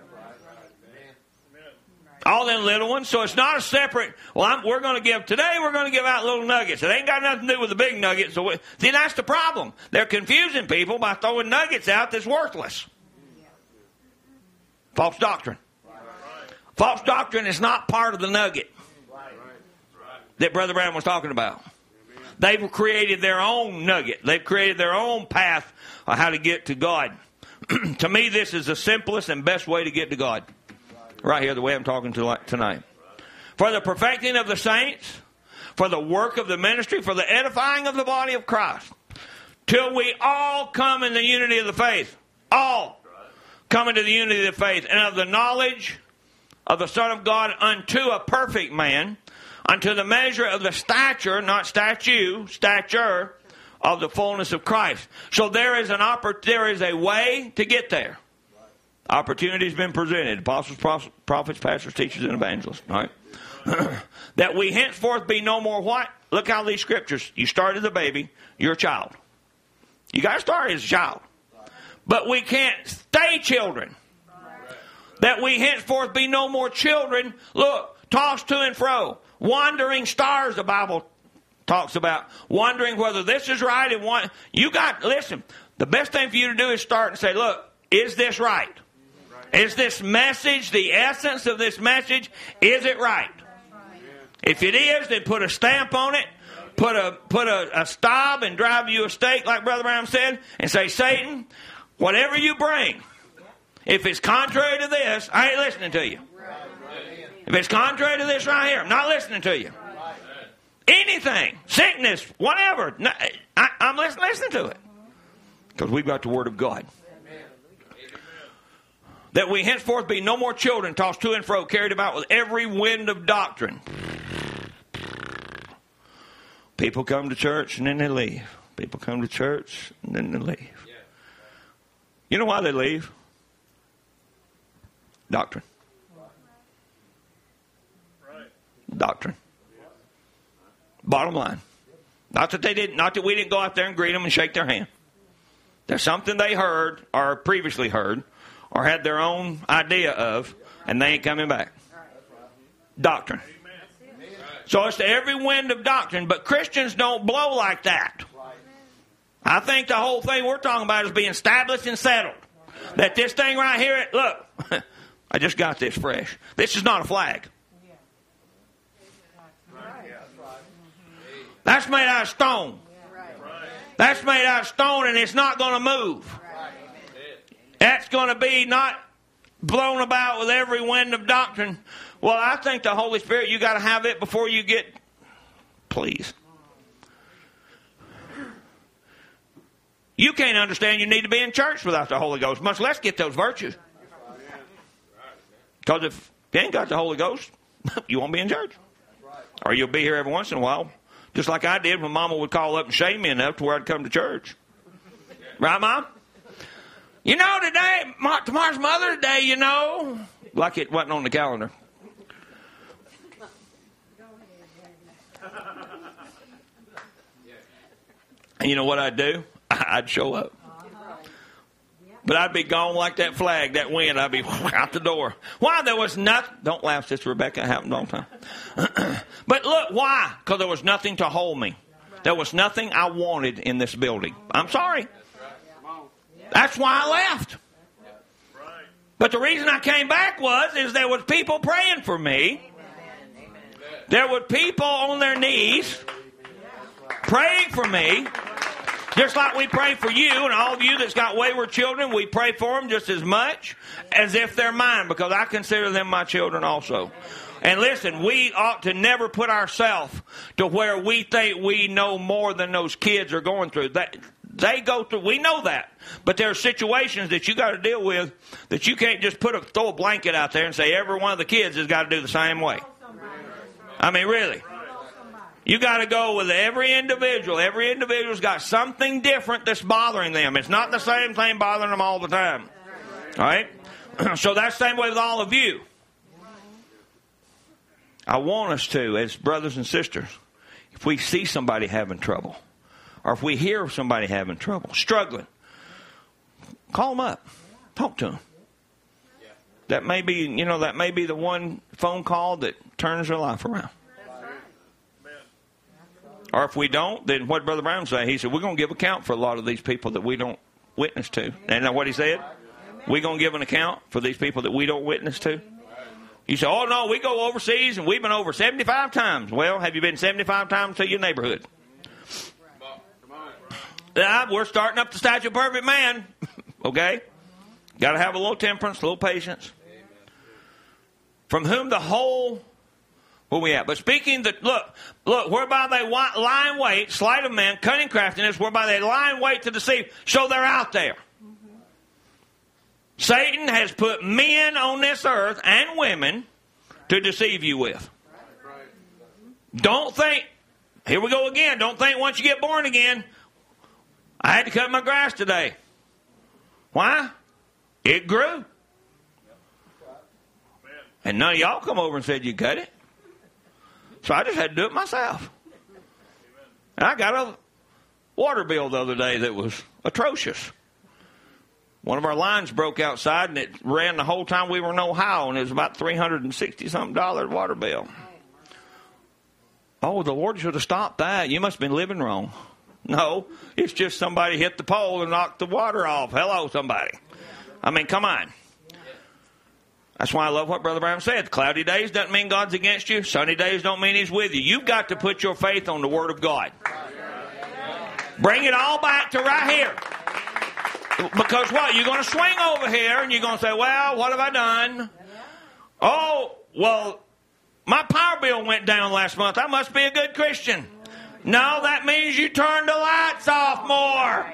All them little ones. So it's not a separate, we're going to give out little nuggets. It ain't got nothing to do with the big nuggets. So see, that's the problem. They're confusing people by throwing nuggets out that's worthless. False doctrine. False doctrine is not part of the nugget that Brother Brown was talking about. They've created their own nugget. They've created their own path of how to get to God. To me, this is the simplest and best way to get to God. Right here, the way I'm talking to tonight. For the perfecting of the saints, for the work of the ministry, for the edifying of the body of Christ, till we all come in the unity of the faith. All come into the unity of the faith and of the knowledge of the Son of God unto a perfect man, unto the measure of the stature, not statue, stature of the fullness of Christ. So there is a way to get there. Opportunity has been presented. Apostles, prophets, pastors, teachers, and evangelists. All right? That we henceforth be no more what? Look how these scriptures. You start as a baby, you're a child. You got to start as a child. But we can't stay children. That we henceforth be no more children. Look, tossed to and fro. Wandering stars, the Bible talks about. Wondering whether this is right. Listen, the best thing for you to do is start and say, look, is this right? Is this message, the essence of this message, is it right? If it is, then put a stamp on it. Put a stop and drive you a stake, like Brother Brown said, and say, Satan, whatever you bring, if it's contrary to this, I ain't listening to you. If it's contrary to this right here, I'm not listening to you. Anything, sickness, whatever, I'm listening to it. Because we've got the Word of God. That we henceforth be no more children, tossed to and fro, carried about with every wind of doctrine. People come to church and then they leave. People come to church and then they leave. You know why they leave? Doctrine. Doctrine. Bottom line. Not that we didn't go out there and greet them and shake their hand. There's something they heard or previously heard or had their own idea of, and they ain't coming back. Doctrine. So it's to every wind of doctrine, but Christians don't blow like that. I think the whole thing we're talking about is being established and settled. That this thing right here, look, I just got this fresh. This is not a flag. That's made out of stone. That's made out of stone, and it's not going to move. That's going to be not blown about with every wind of doctrine. Well, I think the Holy Spirit, you got to have it before you get, please. You can't understand you need to be in church without the Holy Ghost, much less get those virtues. Because if you ain't got the Holy Ghost, you won't be in church. Or you'll be here every once in a while, just like I did when Mama would call up and shame me enough to where I'd come to church. Right, Mom? You know, today, tomorrow's Mother's Day, you know. Like it wasn't on the calendar. And you know what I'd do? I'd show up. But I'd be gone like that flag, that wind. I'd be out the door. Why? There was nothing. Don't laugh, Sister Rebecca. It happened all the time. But look, why? Because there was nothing to hold me. There was nothing I wanted in this building. I'm sorry. That's why I left. But the reason I came back is there was people praying for me. There were people on their knees praying for me. Just like we pray for you and all of you that's got wayward children, we pray for them just as much as if they're mine, because I consider them my children also. And listen, we ought to never put ourselves to where we think we know more than those kids are going through. They go through, we know that. But there are situations that you got to deal with that you can't just throw a blanket out there and say every one of the kids has got to do the same way. I mean, really. You got to go with every individual. Every individual's got something different that's bothering them. It's not the same thing bothering them all the time. All right? So that's the same way with all of you. I want us to, as brothers and sisters, if we see somebody having trouble, or if we hear of somebody having trouble, struggling, call them up. Talk to them. That may be, that may be the one phone call that turns their life around. Or if we don't, then what Brother Brown said, he said, we're going to give account for a lot of these people that we don't witness to. Isn't that what he said? We're going to give an account for these people that we don't witness to. You say, oh, no, we go overseas and we've been over 75 times. Well, have you been 75 times to your neighborhood? We're starting up the statue of perfect man. Okay? Got to have a little temperance, a little patience. From whom the whole... Where we at? But speaking that, look, whereby they lie in wait, sleight of men, cunning craftiness, whereby they lie in wait to deceive. So they're out there. Satan has put men on this earth and women to deceive you with. Don't think, here we go again, don't think once you get born again, I had to cut my grass today. Why? It grew. And none of y'all come over and said you cut it. So I just had to do it myself. And I got a water bill the other day that was atrocious. One of our lines broke outside and it ran the whole time we were in Ohio, and it was about $360-something water bill. Oh, the Lord should have stopped that. You must have been living wrong. No, it's just somebody hit the pole and knocked the water off. Hello, somebody. I mean, come on. That's why I love what Brother Brown said. Cloudy days doesn't mean God's against you. Sunny days don't mean He's with you. You've got to put your faith on the Word of God. Bring it all back to right here. Because what? You're going to swing over here and you're going to say, well, what have I done? Oh, well, my power bill went down last month. I must be a good Christian. No, that means you turned the lights off more.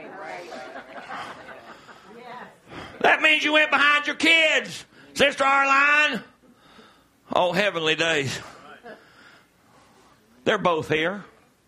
That means you went behind your kids. Sister Arline, oh, heavenly days. They're both here.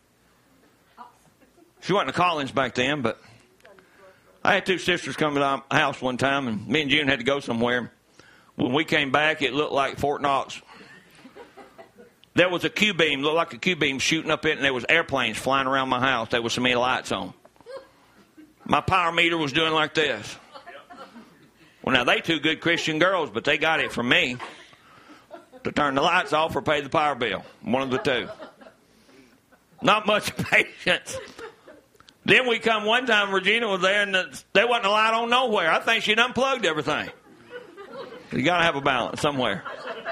She wasn't a Collins back then, but I had two sisters come to our house one time, and me and June had to go somewhere. When we came back, it looked like Fort Knox. There was a Q-beam, looked like a Q-beam shooting up it, and there was airplanes flying around my house. There was so many lights on. My power meter was doing like this. Well, now, they two good Christian girls, but they got it from me to turn the lights off or pay the power bill. One of the two. Not much patience. Then we come one time, Regina was there, and there wasn't a light on nowhere. I think she'd unplugged everything. You got to have a balance somewhere.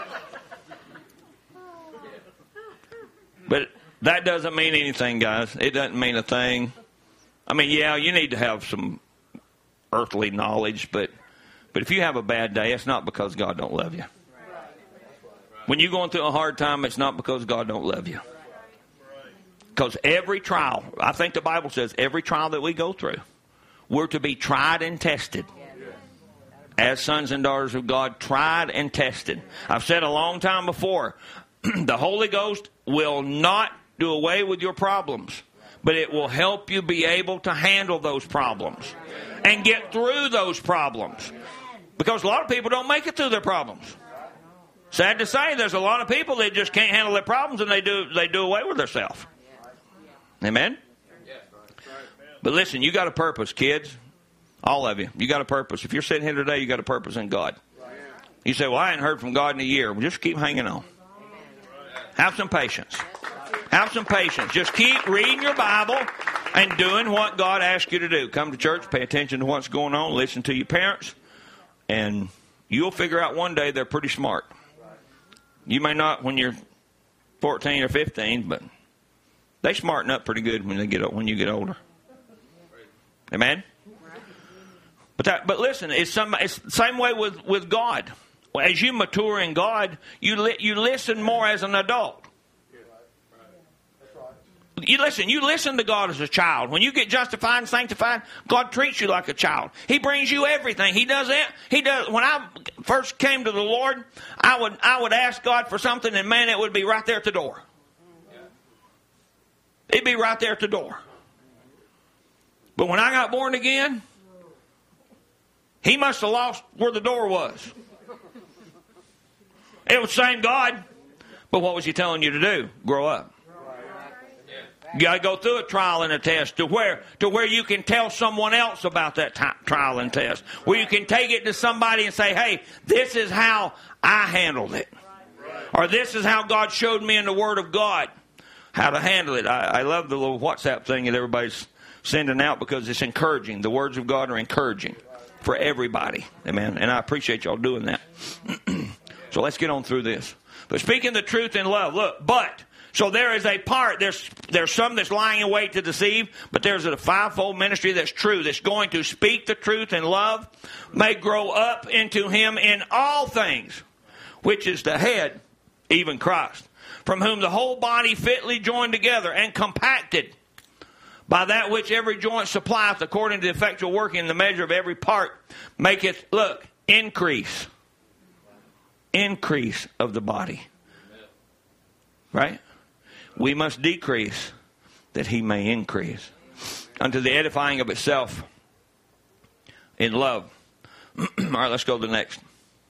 But that doesn't mean anything, guys. It doesn't mean a thing. I mean, yeah, you need to have some earthly knowledge, but if you have a bad day, it's not because God don't love you. When you're going through a hard time, it's not because God don't love you. Because every trial, I think the Bible says every trial that we go through, we're to be tried and tested. As sons and daughters of God, tried and tested. I've said a long time before, the Holy Ghost will not do away with your problems, but it will help you be able to handle those problems and get through those problems. Because a lot of people don't make it through their problems. Sad to say, there's a lot of people that just can't handle their problems, and they do away with themselves. Amen? But listen, you got a purpose, kids. All of you. You got a purpose. If you're sitting here today, you got a purpose in God. You say, well, I ain't heard from God in a year. Well, just keep hanging on. Have some patience. Have some patience. Just keep reading your Bible and doing what God asks you to do. Come to church, pay attention to what's going on, listen to your parents, and you'll figure out one day they're pretty smart. You may not when you're 14 or 15, but they smarten up pretty good when you get older. Amen? But listen, it's the same way with God. As you mature in God, you listen more as an adult. You listen to God as a child. When you get justified and sanctified, God treats you like a child. He brings you everything. He does it. He does. When I first came to the Lord, I would ask God for something, and man, it would be right there at the door. It'd be right there at the door. But when I got born again, He must have lost where the door was. It was the same God, But what was he telling you to do? Grow up. You got to go through a trial and a test to where you can tell someone else about that trial and test. Where you can take it to somebody and say, hey, this is how I handled it. Or this is how God showed me in the Word of God how to handle it. I love the little WhatsApp thing that everybody's sending out because it's encouraging. The words of God are encouraging for everybody. Amen. And I appreciate y'all doing that. So let's get on through this. But speaking the truth in love. Look, so there is a part, there's some that's lying in wait to deceive, but there's a fivefold ministry that's true, that's going to speak the truth in love, may grow up into him in all things, which is the head, even Christ, from whom the whole body fitly joined together and compacted by that which every joint supplieth, according to the effectual working in the measure of every part, maketh, look, increase of the body. Right? We must decrease that he may increase unto the edifying of itself in love. All right, let's go to the next.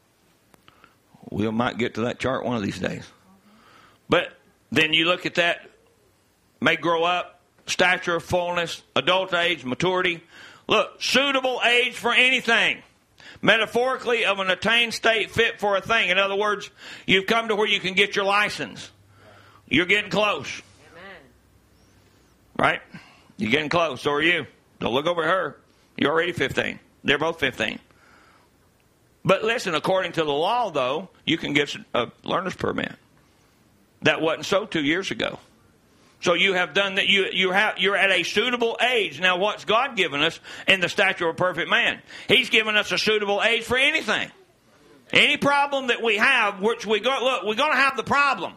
We might get to that chart one of these days. But then you look at that, may grow up, stature of fullness, adult age, maturity. Look, suitable age for anything. Metaphorically, of an attained state fit for a thing. In other words, you've come to where you can get your license. You're getting close. Amen. Right? You're getting close. So are you. Don't look over at her. You're already 15. They're both 15. But listen, according to the law, though, you can get a learner's permit. That wasn't so 2 years ago. So you have done that. You're at a suitable age. Now, what's God given us in the stature of a perfect man? He's given us a suitable age for anything. Any problem that we have, which we're going to have the problem.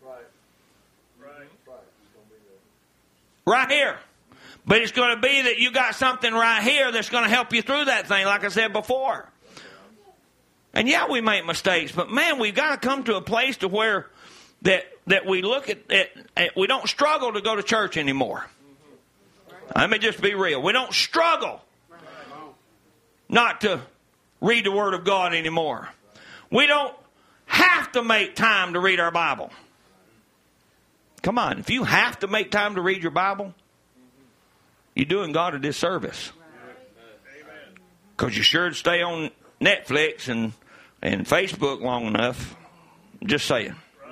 Right here. But it's going to be that you got something right here that's going to help you through that thing, like I said before. And yeah, we make mistakes, but man, we've got to come to a place to where that we look at we don't struggle to go to church anymore. Let me just be real. We don't struggle not to read the Word of God anymore. We don't have to make time to read our Bible. Come on, if you have to make time to read your Bible, you're doing God a disservice. Because you sure stay on Netflix and Facebook long enough. Just saying.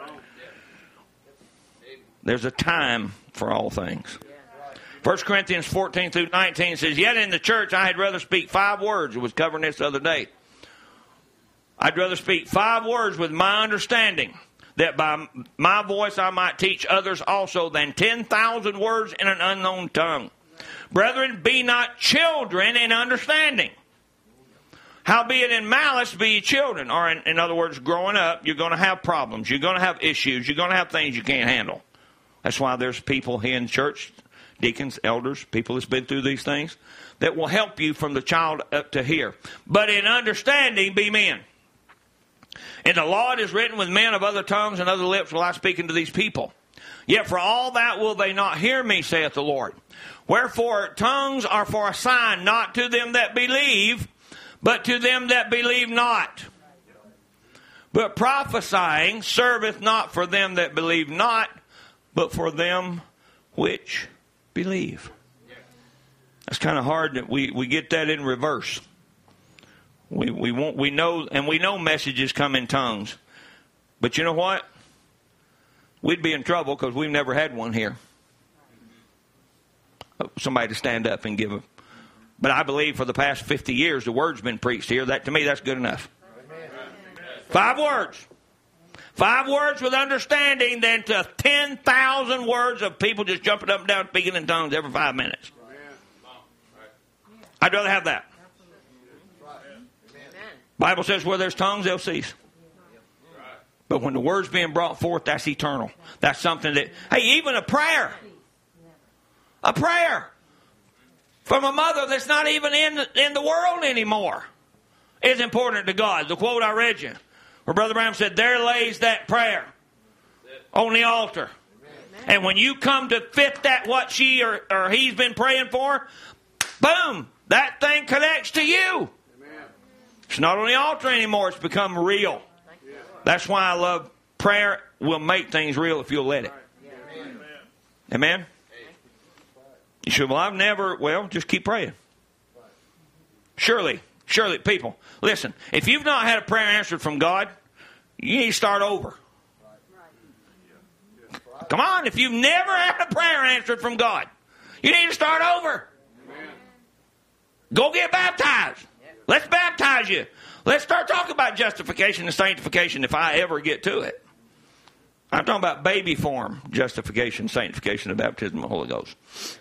There's a time for all things. 1 Corinthians 14 through 19 says, yet in the church I had rather speak 5 words. I was covering this the other day. I'd rather speak 5 words with my understanding, that by my voice I might teach others also, than 10,000 words in an unknown tongue. Brethren, be not children in understanding. Howbeit in malice be ye children. Or in other words, growing up, you're going to have problems. You're going to have issues. You're going to have things you can't handle. That's why there's people here in church, deacons, elders, people that's been through these things, that will help you from the child up to here. But in understanding, be men. In the law it is written, with men of other tongues and other lips will I speak unto these people. Yet for all that will they not hear me, saith the Lord. Wherefore tongues are for a sign, not to them that believe, but to them that believe not. But prophesying serveth not for them that believe not, but for them which believe. That's kind of hard that we get that in reverse. We know messages come in tongues. But you know what? We'd be in trouble because we've never had one here. Somebody to stand up and give them. But I believe for the past 50 years the word's been preached here. That to me, that's good enough. 5 words. 5 words with understanding than to 10,000 words of people just jumping up and down speaking in tongues every 5 minutes. I'd rather have that. Bible says where there's tongues, they'll cease. But when the word's being brought forth, that's eternal. That's something that, hey, even a prayer from a mother that's not even in the world anymore is important to God. The quote I read you, where Brother Branham said, there lays that prayer on the altar. And when you come to fit that what she or he's been praying for, boom, that thing connects to you. It's not on the altar anymore. It's become real. That's why I love prayer will make things real if you'll let it. Amen? You should, well, I've never, well, just keep praying. Surely, people, listen, if you've not had a prayer answered from God, you need to start over. Come on, if you've never had a prayer answered from God, you need to start over. Go get baptized. Let's baptize you. Let's start talking about justification and sanctification if I ever get to it. I'm talking about baby form justification, sanctification, and baptism of the Holy Ghost.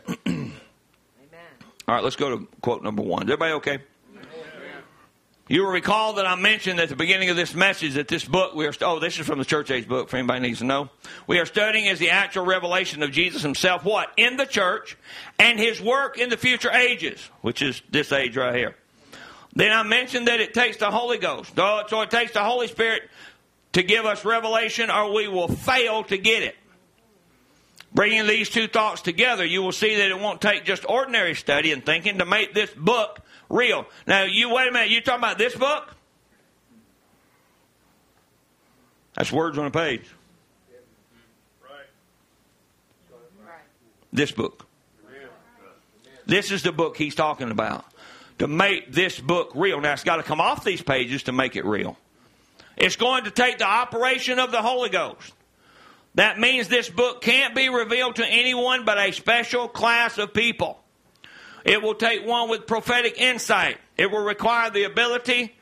All right, let's go to quote number 1. Is everybody okay? You will recall that I mentioned at the beginning of this message that this book, this is from the Church Age book, for anybody needs to know. We are studying is the actual revelation of Jesus himself, what? In the church, and his work in the future ages, which is this age right here. Then I mentioned that it takes the Holy Ghost. So it takes the Holy Spirit to give us revelation, or we will fail to get it. Bringing these two thoughts together, you will see that it won't take just ordinary study and thinking to make this book real. Now, wait a minute. You talking about this book? That's words on a page. This book. This is the book he's talking about. To make this book real. Now, it's got to come off these pages to make it real. It's going to take the operation of the Holy Ghost. That means this book can't be revealed to anyone but a special class of people. It will take one with prophetic insight. It will require the ability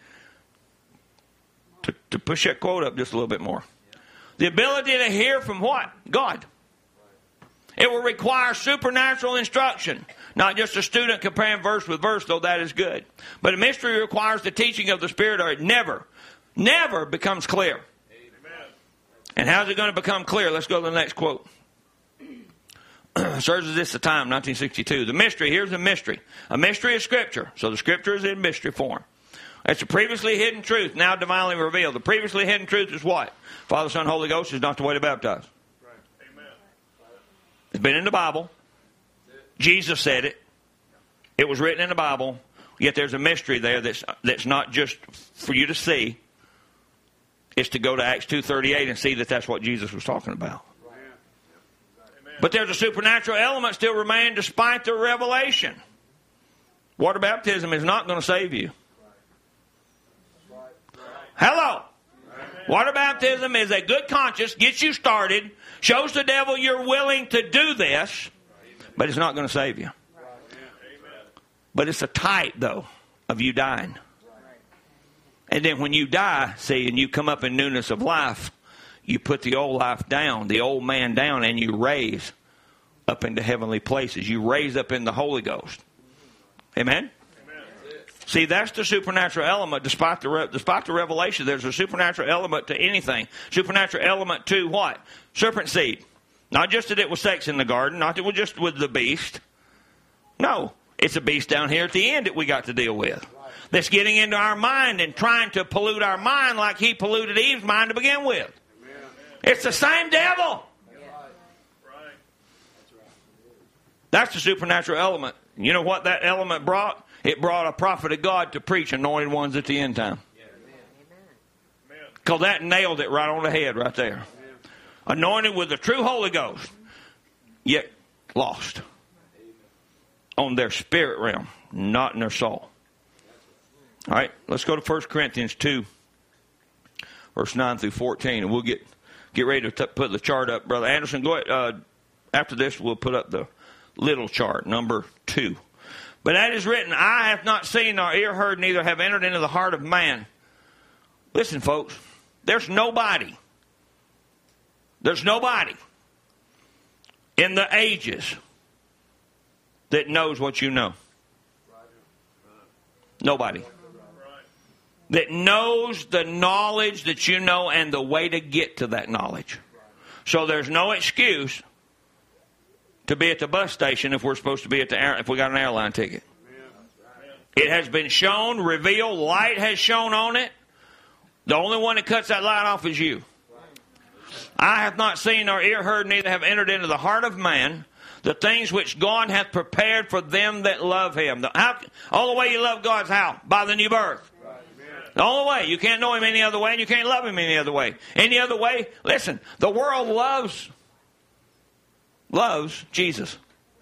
to push that quote up just a little bit more. The ability to hear from what? God. It will require supernatural instruction. Not just a student comparing verse with verse, though that is good. But a mystery requires the teaching of the Spirit, or it never becomes clear. Amen. And how's it going to become clear? Let's go to the next quote. Serves as this the time, 1962. The mystery, here's the mystery. A mystery of Scripture. So the Scripture is in mystery form. It's a previously hidden truth, now divinely revealed. The previously hidden truth is what? Father, Son, Holy Ghost is not the way to baptize. Right. Amen. It's been in the Bible. Jesus said it. It was written in the Bible. Yet there's a mystery there that's not just for you to see. It's to go to Acts 2:38 and see that that's what Jesus was talking about. But there's a supernatural element still remaining despite the revelation. Water baptism is not going to save you. Hello. Water baptism is a good conscience, gets you started, shows the devil you're willing to do this, but it's not going to save you. But it's a type, though, of you dying. And then when you die, see, and you come up in newness of life, you put the old life down, the old man down, and you raise up into heavenly places. You raise up in the Holy Ghost. Amen? Amen. See, that's the supernatural element. Despite the revelation, there's a supernatural element to anything. Supernatural element to what? Serpent seed. Not just that it was sex in the garden, not that it was just with the beast. No, it's a beast down here at the end that we got to deal with. That's getting into our mind and trying to pollute our mind like he polluted Eve's mind to begin with. It's the same devil. That's the supernatural element. You know what that element brought? It brought a prophet of God to preach anointed ones at the end time. Because that nailed it right on the head right there. Anointed with the true Holy Ghost, yet lost on their spirit realm, not in their soul. All right, let's go to 1 Corinthians 2, verse 9 through 14, and we'll get ready to put the chart up. Brother Anderson, go ahead. After this, we'll put up the little chart, number 2. But that is written, eye hath not seen nor ear heard, neither have entered into the heart of man. Listen, folks, there's nobody in the ages that knows what you know. Nobody. That knows the knowledge that you know and the way to get to that knowledge. So there's no excuse to be at the bus station if we're supposed to be at if we got an airline ticket. It has been shown, revealed, light has shone on it. The only one that cuts that light off is you. I have not seen nor ear heard, neither have entered into the heart of man the things which God hath prepared for them that love him. All the way you love God's how? By the new birth. The only way. You can't know Him any other way, and you can't love Him any other way. Any other way, listen, the world loves Jesus.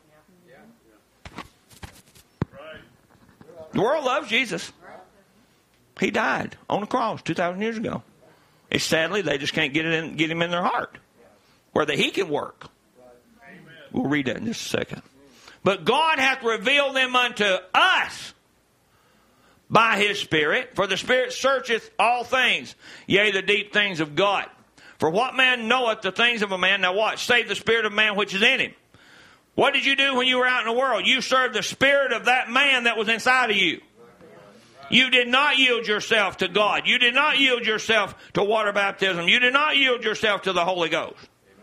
The world loves Jesus. He died on the cross 2,000 years ago. It's sadly, they just can't get Him in their heart where that He can work. We'll read that in just a second. But God hath revealed them unto us by His Spirit. For the Spirit searcheth all things, yea, the deep things of God. For what man knoweth the things of a man? Now watch, save the spirit of man which is in him. What did you do when you were out in the world? You served the spirit of that man that was inside of you. You did not yield yourself to God. You did not yield yourself to water baptism. You did not yield yourself to the Holy Ghost.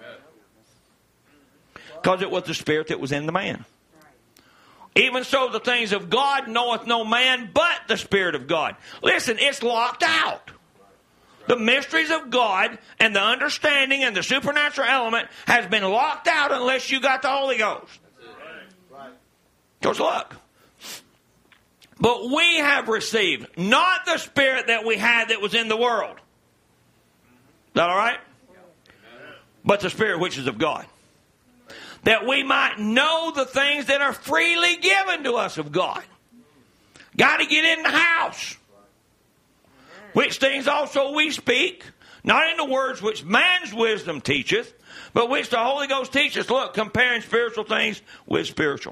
Because it was the Spirit that was in the man. Even so, the things of God knoweth no man but the Spirit of God. Listen, it's locked out. The mysteries of God and the understanding and the supernatural element has been locked out unless you got the Holy Ghost. Because look. But we have received not the Spirit that we had that was in the world. Is that all right? But the Spirit which is of God. That we might know the things that are freely given to us of God. Got to get in the house. Which things also we speak, not in the words which man's wisdom teacheth, but which the Holy Ghost teacheth. Look, comparing spiritual things with spiritual.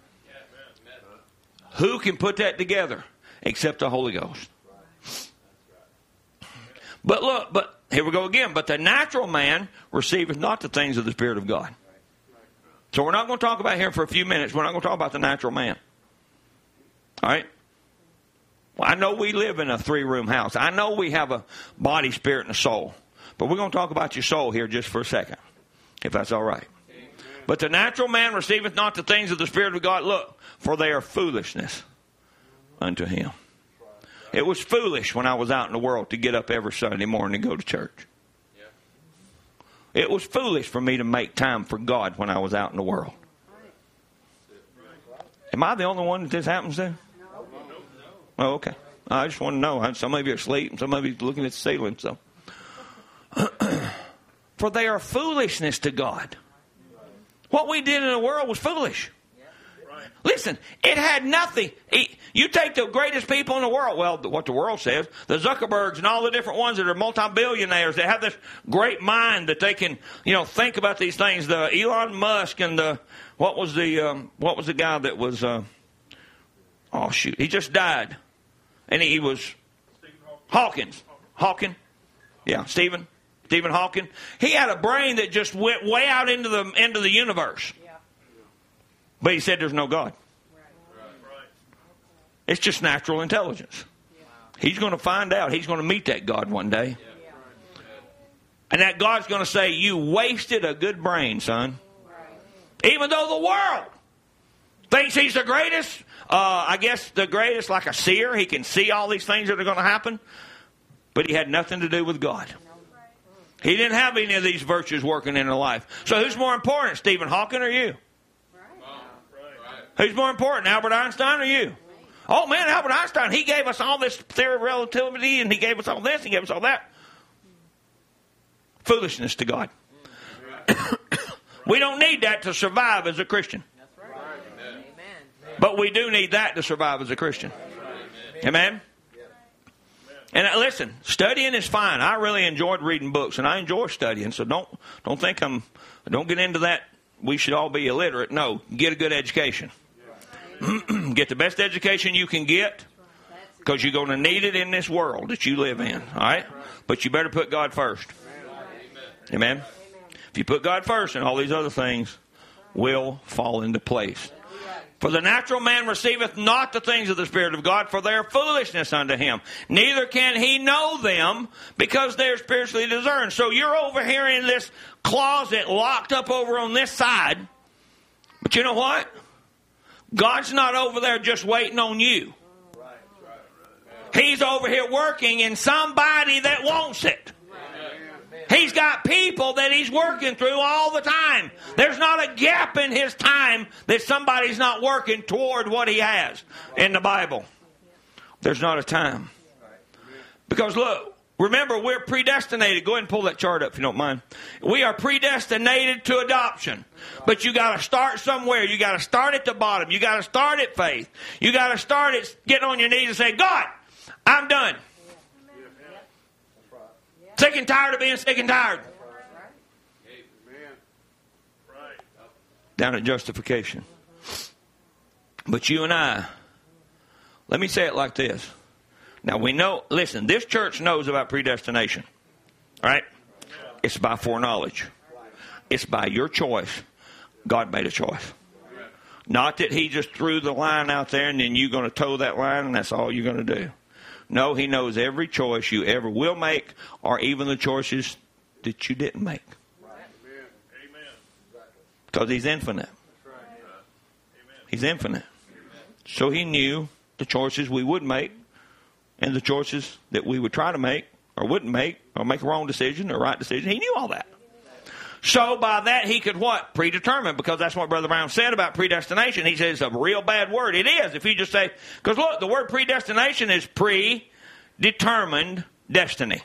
Who can put that together except the Holy Ghost? But look, but here we go again. But the natural man receiveth not the things of the Spirit of God. So we're not going to talk about here for a few minutes. We're not going to talk about the natural man. All right? Well, I know we live in a 3-room house. I know we have a body, spirit, and a soul. But we're going to talk about your soul here just for a second, if that's all right. Amen. But the natural man receiveth not the things of the Spirit of God. Look, for they are foolishness unto him. It was foolish when I was out in the world to get up every Sunday morning and go to church. It was foolish for me to make time for God when I was out in the world. Am I the only one that this happens to? Oh, okay. I just want to know. Some of you are asleep and some of you are looking at the ceiling. So, for they are foolishness to God. What we did in the world was foolish. Listen, it had nothing. You take the greatest people in the world, well, what the world says, the Zuckerbergs and all the different ones that are multi-billionaires that have this great mind that they can, think about these things. The Elon Musk and what was the guy that was, he just died. And he was Hawkins. Stephen Hawking. He had a brain that just went way out into the universe. But he said there's no God. It's just natural intelligence. He's going to find out. He's going to meet that God one day. And that God's going to say, you wasted a good brain, son. Even though the world thinks he's the greatest, I guess the greatest, like a seer. He can see all these things that are going to happen. But he had nothing to do with God. He didn't have any of these virtues working in his life. So who's more important, Stephen Hawking or you? Who's more important, Albert Einstein or you? Oh man, Albert Einstein, he gave us all this theory of relativity and he gave us all this, he gave us all that. Foolishness to God. We don't need that to survive as a Christian. But we do need that to survive as a Christian. Amen? And listen, studying is fine. I really enjoyed reading books and I enjoy studying, so don't think don't get into that we should all be illiterate. No, get a good education. Get the best education you can get because you're going to need it in this world that you live in. All right? But you better put God first. Amen? If you put God first, and all these other things will fall into place. For the natural man receiveth not the things of the Spirit of God, for they are foolishness unto him. Neither can he know them, because they are spiritually discerned. So you're over here in this closet locked up over on this side. But you know what? God's not over there just waiting on you. He's over here working in somebody that wants it. He's got people that he's working through all the time. There's not a gap in his time that somebody's not working toward what he has in the Bible. There's not a time. Because look, remember, we're predestinated. Go ahead and pull that chart up if you don't mind. We are predestinated to adoption. But you got to start somewhere. You got to start at the bottom. You got to start at faith. You got to start at getting on your knees and say, God, I'm done. Sick and tired of being sick and tired. Down at justification. But you and I, let me say it like this. Now we know, listen, this church knows about predestination. All right? It's by foreknowledge. It's by your choice. God made a choice. Not that He just threw the line out there and then you're going to toe that line and that's all you're going to do. No, He knows every choice you ever will make or even the choices that you didn't make. Because He's infinite. He's infinite. So He knew the choices we would make and the choices that we would try to make or wouldn't make or make a wrong decision or right decision. He knew all that. So by that He could what? Predetermine, because that's what Brother Brown said about predestination. He says it's a real bad word. It is. If you just say, because look, the word predestination is predetermined destiny.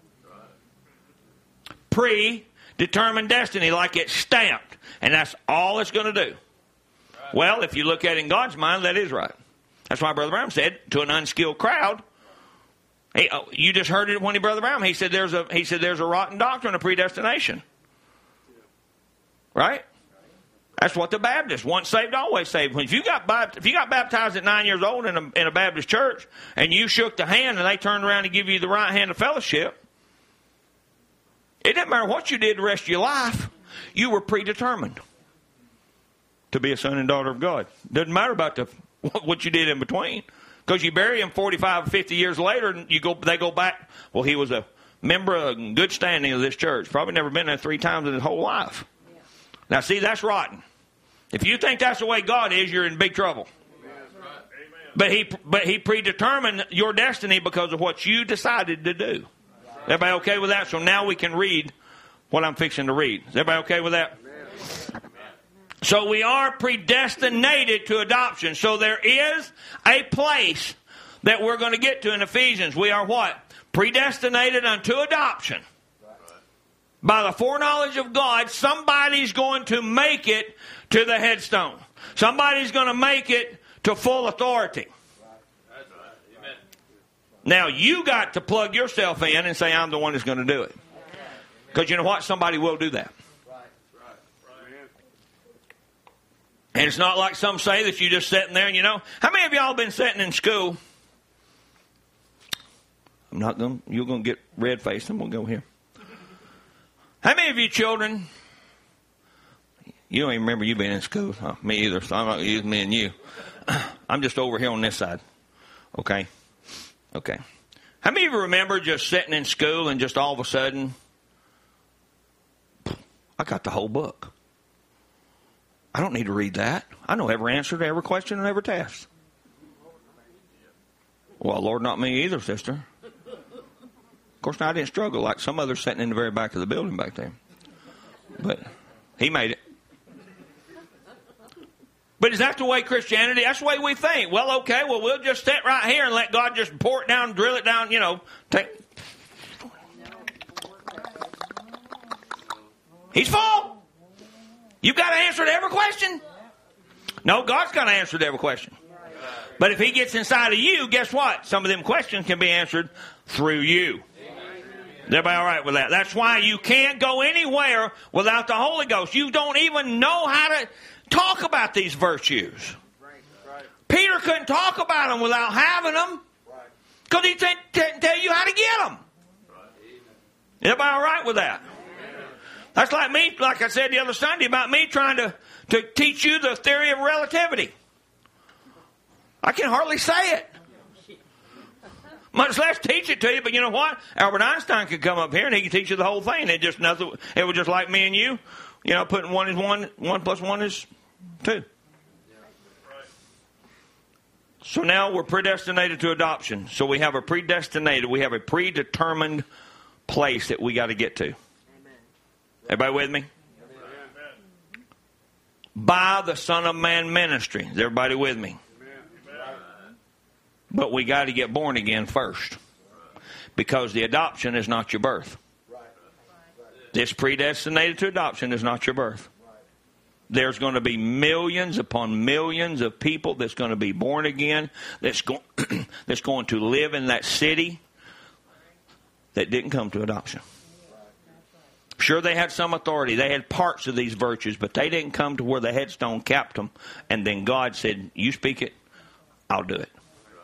Predetermined destiny, like it's stamped. And that's all it's going to do. Well, if you look at it in God's mind, that is right. That's why Brother Brown said, to an unskilled crowd, hey, you just heard it when Brother Brown, he said there's a rotten doctrine of predestination. Right? That's what the Baptists, once saved, always saved. If you got baptized at 9 years old in a Baptist church, and you shook the hand and they turned around and give you the right hand of fellowship, it didn't matter what you did the rest of your life. You were predetermined to be a son and daughter of God. Doesn't matter about what you did in between. Because you bury him 45 or 50 years later, and they go back, well, he was a member of good standing of this church. Probably never been there 3 times in his whole life. Yeah. Now, see, that's rotten. If you think that's the way God is, you're in big trouble. Amen. But he predetermined your destiny because of what you decided to do. Everybody okay with that? So now we can read what I'm fixing to read. Is everybody okay with that? Amen. So we are predestinated to adoption. So there is a place that we're going to get to in Ephesians. We are what? Predestinated unto adoption. By the foreknowledge of God, somebody's going to make it to the headstone. Somebody's going to make it to full authority. Now, you got to plug yourself in and say, I'm the one that's going to do it. Because you know what? Somebody will do that. And it's not like some say that you're just sitting there and how many of y'all been sitting in school? You're going to get red-faced. I'm going to go here. How many of you children, you don't even remember you being in school? Huh? Me either, so I'm not going to use me and you. I'm just over here on this side. Okay. How many of you remember just sitting in school and just all of a sudden, I got the whole book. I don't need to read that. I know every answer to every question and every test. Well, Lord, not me either, sister. Of course, now I didn't struggle like some others sitting in the very back of the building back there. But he made it. But is that the way Christianity, that's the way we think. Well, okay, we'll just sit right here and let God just pour it down, drill it down, He's full. You've got to answer to every question. No, God's got to answer to every question. But if He gets inside of you, guess what? Some of them questions can be answered through you. Is everybody all right with that? That's why you can't go anywhere without the Holy Ghost. You don't even know how to talk about these virtues. Peter couldn't talk about them without having them. Because he didn't tell you how to get them. Is everybody all right with that? That's like me, like I said the other Sunday, about me trying to teach you the theory of relativity. I can hardly say it. Much less teach it to you, but you know what? Albert Einstein could come up here and he could teach you the whole thing. It was just like me and you, putting 1 is 1, 1 plus 1 is 2. So now we're predestinated to adoption. So we have a predetermined place that we got to get to. Everybody with me? Amen. By the Son of Man ministry. Is everybody with me? Amen. But we got to get born again first. Because the adoption is not your birth. This predestinated to adoption is not your birth. There's going to be millions upon millions of people that's going to be born again, that's going to live in that city that didn't come to adoption. Sure, they had some authority. They had parts of these virtues, but they didn't come to where the headstone capped them. And then God said, you speak it, I'll do it.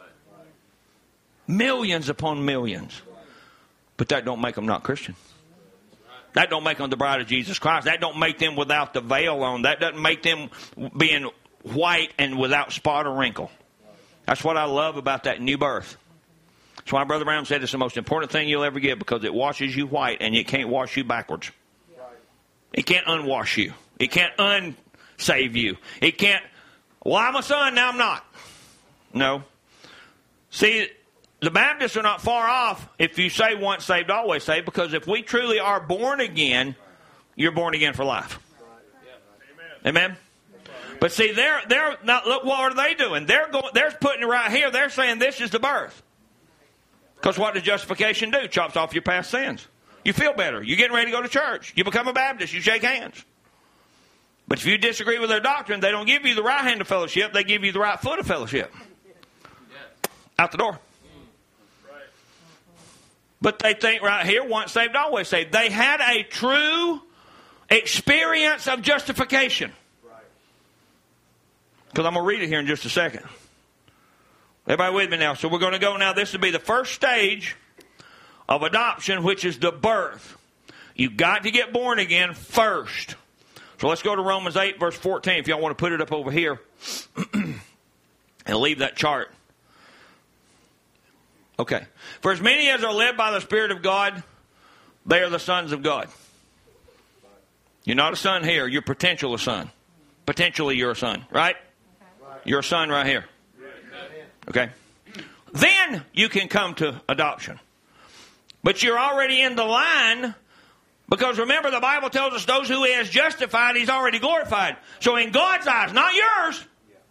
Millions upon millions. But that don't make them not Christian. That don't make them the bride of Jesus Christ. That don't make them without the veil on. That doesn't make them being white and without spot or wrinkle. That's what I love about that new birth. That's why Brother Brown said it's the most important thing you'll ever get, because it washes you white and it can't wash you backwards. It can't unwash you. It can't unsave you. It can't, well, I'm a son, now I'm not. No. See, the Baptists are not far off if you say once saved, always saved, because if we truly are born again, you're born again for life. Amen? But see, they're not, look, what are they doing? They're putting it right here. They're saying this is the birth. Because what does justification do? Chops off your past sins. You feel better. You're getting ready to go to church. You become a Baptist. You shake hands. But if you disagree with their doctrine, they don't give you the right hand of fellowship. They give you the right foot of fellowship. Out the door. But they think right here, once saved, always saved. They had a true experience of justification. Because I'm going to read it here in just a second. Everybody with me now? So we're going to go now. This will be the first stage of adoption, which is the birth. You've got to get born again first. So let's go to Romans 8, verse 14, if y'all want to put it up over here. And leave that chart. Okay. For as many as are led by the Spirit of God, they are the sons of God. You're not a son here. You're potential a son. Potentially you're a son, right? You're a son right here. Okay? Then you can come to adoption. But you're already in the line, because remember the Bible tells us those who he has justified, he's already glorified. So in God's eyes, not yours,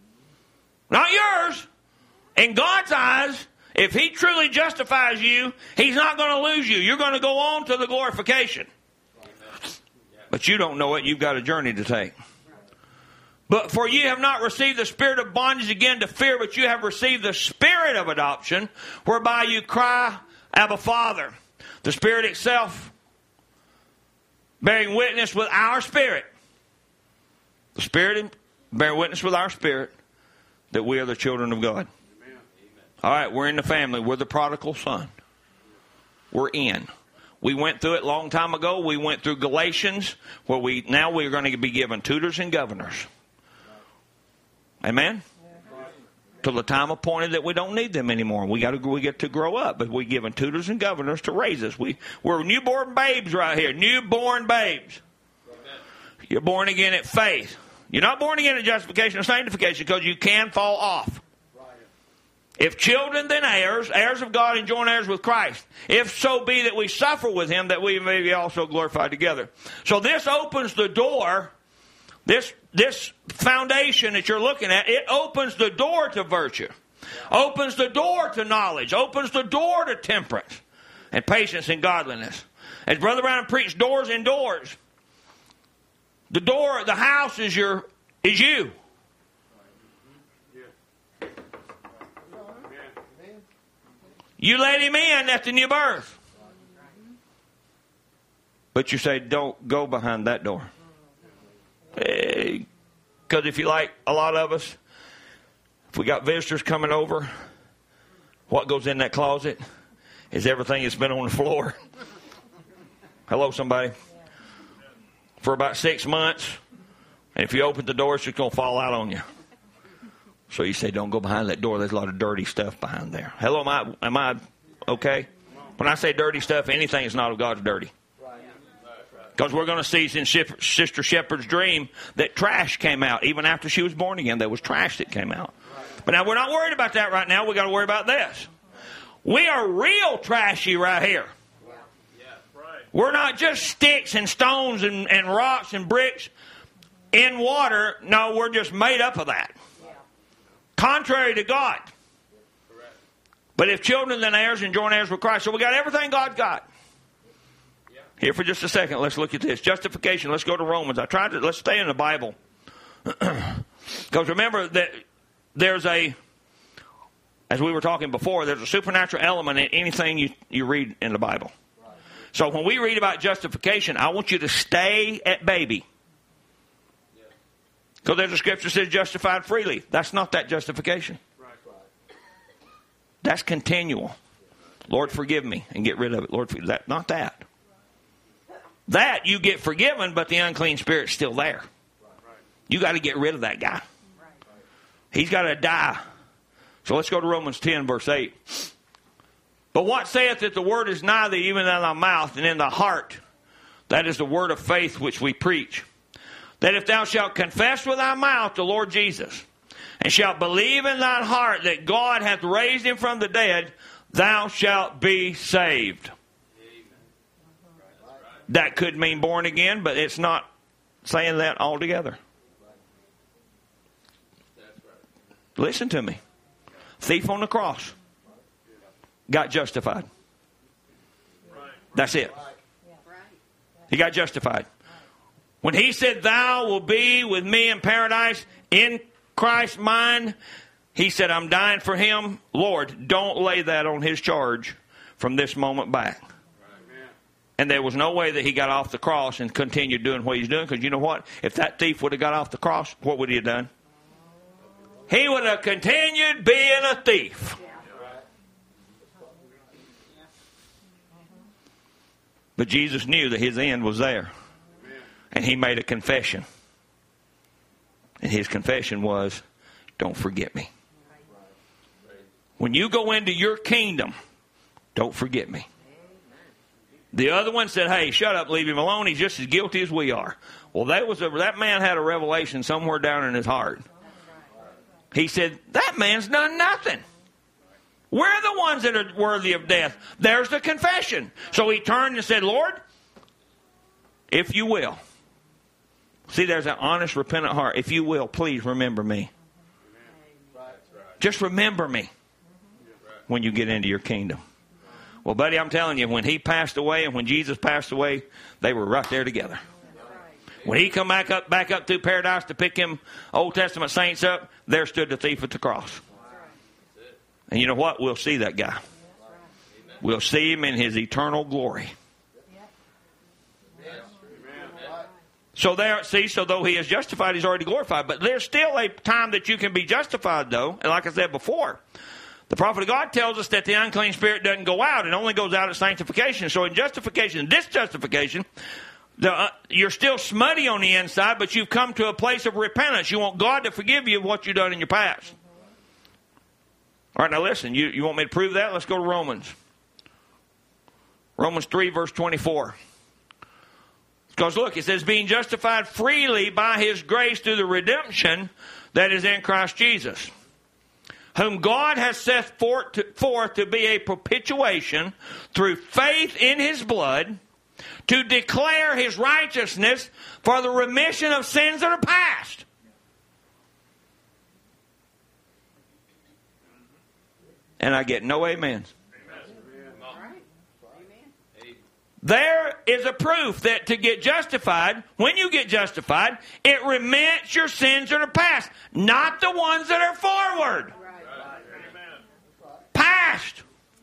in God's eyes, if he truly justifies you, he's not going to lose you. You're going to go on to the glorification. But you don't know it. You've got a journey to take. But for you have not received the spirit of bondage again to fear, but you have received the spirit of adoption, whereby you cry, Abba, Father. The Spirit itself bearing witness with our spirit. The Spirit bearing witness with our spirit that we are the children of God. Amen. All right, we're in the family. We're the prodigal son. We're in. We went through it a long time ago. We went through Galatians, where now we're going to be given tutors and governors. Amen? Till the time appointed that we don't need them anymore. We get to grow up, but we're given tutors and governors to raise us. We're newborn babes right here. Newborn babes. You're born again at faith. You're not born again at justification or sanctification, because you can fall off. If children, then heirs, heirs of God and joint heirs with Christ. If so be that we suffer with him, that we may be also glorified together. So this opens the door. This foundation that you're looking at, it opens the door to virtue. Opens the door to knowledge. Opens the door to temperance and patience and godliness. As Brother Brown preached, doors and doors. The door, the house is you. You let him in at the new birth. But you say, don't go behind that door. Because if you like a lot of us, if we got visitors coming over, what goes in that closet is everything that's been on the floor. Hello, somebody. For about 6 months, and if you open the door, it's just going to fall out on you. So you say, don't go behind that door. There's a lot of dirty stuff behind there. Hello, am I okay? When I say dirty stuff, anything that's not of God's dirty. Because we're going to see in Sister Shepherd's dream that trash came out. Even after she was born again, there was trash that came out. But now we're not worried about that right now. We've got to worry about this. We are real trashy right here. We're not just sticks and stones and rocks and bricks in water. No, we're just made up of that. Contrary to God. But if children, then heirs and joint heirs with Christ. So we got everything God got. Here for just a second, let's look at this. Justification. Let's go to Romans. Let's stay in the Bible. Because remember that there's as we were talking before, there's a supernatural element in anything you read in the Bible. So when we read about justification, I want you to stay at baby. Because there's a scripture that says justified freely. That's not that justification. That's continual. Lord, forgive me, and get rid of it. Lord, that, not that. That you get forgiven, but the unclean spirit's still there. You got to get rid of that guy. He's got to die. So let's go to Romans 10, verse 8. But what saith that the word is nigh thee, even in thy mouth and in thy heart? That is the word of faith which we preach. That if thou shalt confess with thy mouth the Lord Jesus, and shalt believe in thine heart that God hath raised him from the dead, thou shalt be saved. That could mean born again, but it's not saying that altogether. Listen to me. Thief on the cross got justified. That's it. He got justified. When he said, thou will be with me in paradise in Christ's mind, he said, I'm dying for him. Lord, don't lay that on his charge from this moment back. And there was no way that he got off the cross and continued doing what he's doing. Because you know what? If that thief would have got off the cross, what would he have done? He would have continued being a thief. But Jesus knew that his end was there. And he made a confession. And his confession was, don't forget me. When you go into your kingdom, don't forget me. The other one said, hey, shut up, leave him alone. He's just as guilty as we are. Well, that man had a revelation somewhere down in his heart. He said, that man's done nothing. We're the ones that are worthy of death. There's the confession. So he turned and said, Lord, if you will. See, there's an honest, repentant heart. If you will, please remember me. Just remember me when you get into your kingdom. Well, buddy, I'm telling you, when he passed away and when Jesus passed away, they were right there together. When he come back up through paradise to pick him Old Testament saints up, there stood the thief at the cross. And you know what? We'll see that guy. We'll see him in his eternal glory. So though he is justified, he's already glorified. But there's still a time that you can be justified, though. And like I said before, the prophet of God tells us that the unclean spirit doesn't go out. It only goes out at sanctification. So in justification, this justification, you're still smutty on the inside, but you've come to a place of repentance. You want God to forgive you of what you've done in your past. All right, now listen. You want me to prove that? Let's go to Romans. Romans 3, verse 24. Because look, it says, being justified freely by his grace through the redemption that is in Christ Jesus, whom God has set forth to be a propitiation through faith in his blood, to declare his righteousness for the remission of sins that are past. And I get no amens. There is a proof that to get justified, when you get justified, it remits your sins that are past, not the ones that are forward. Past.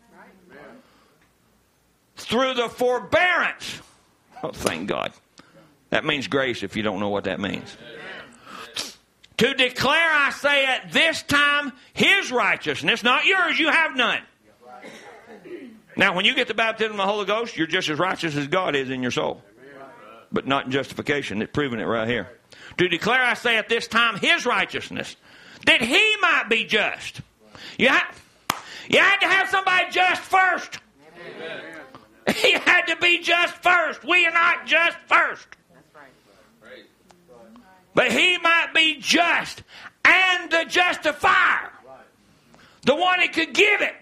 Through the forbearance. Oh, thank God. That means grace if you don't know what that means. To declare, I say, at this time, his righteousness, not yours, you have none. Now, when you get the baptism of the Holy Ghost, you're just as righteous as God is in your soul. But not in justification. It's proving it right here. To declare, I say, at this time, his righteousness, that he might be just. You had to have somebody just first. Amen. He had to be just first. We are not just first. But he might be just and the justifier. The one that could give it.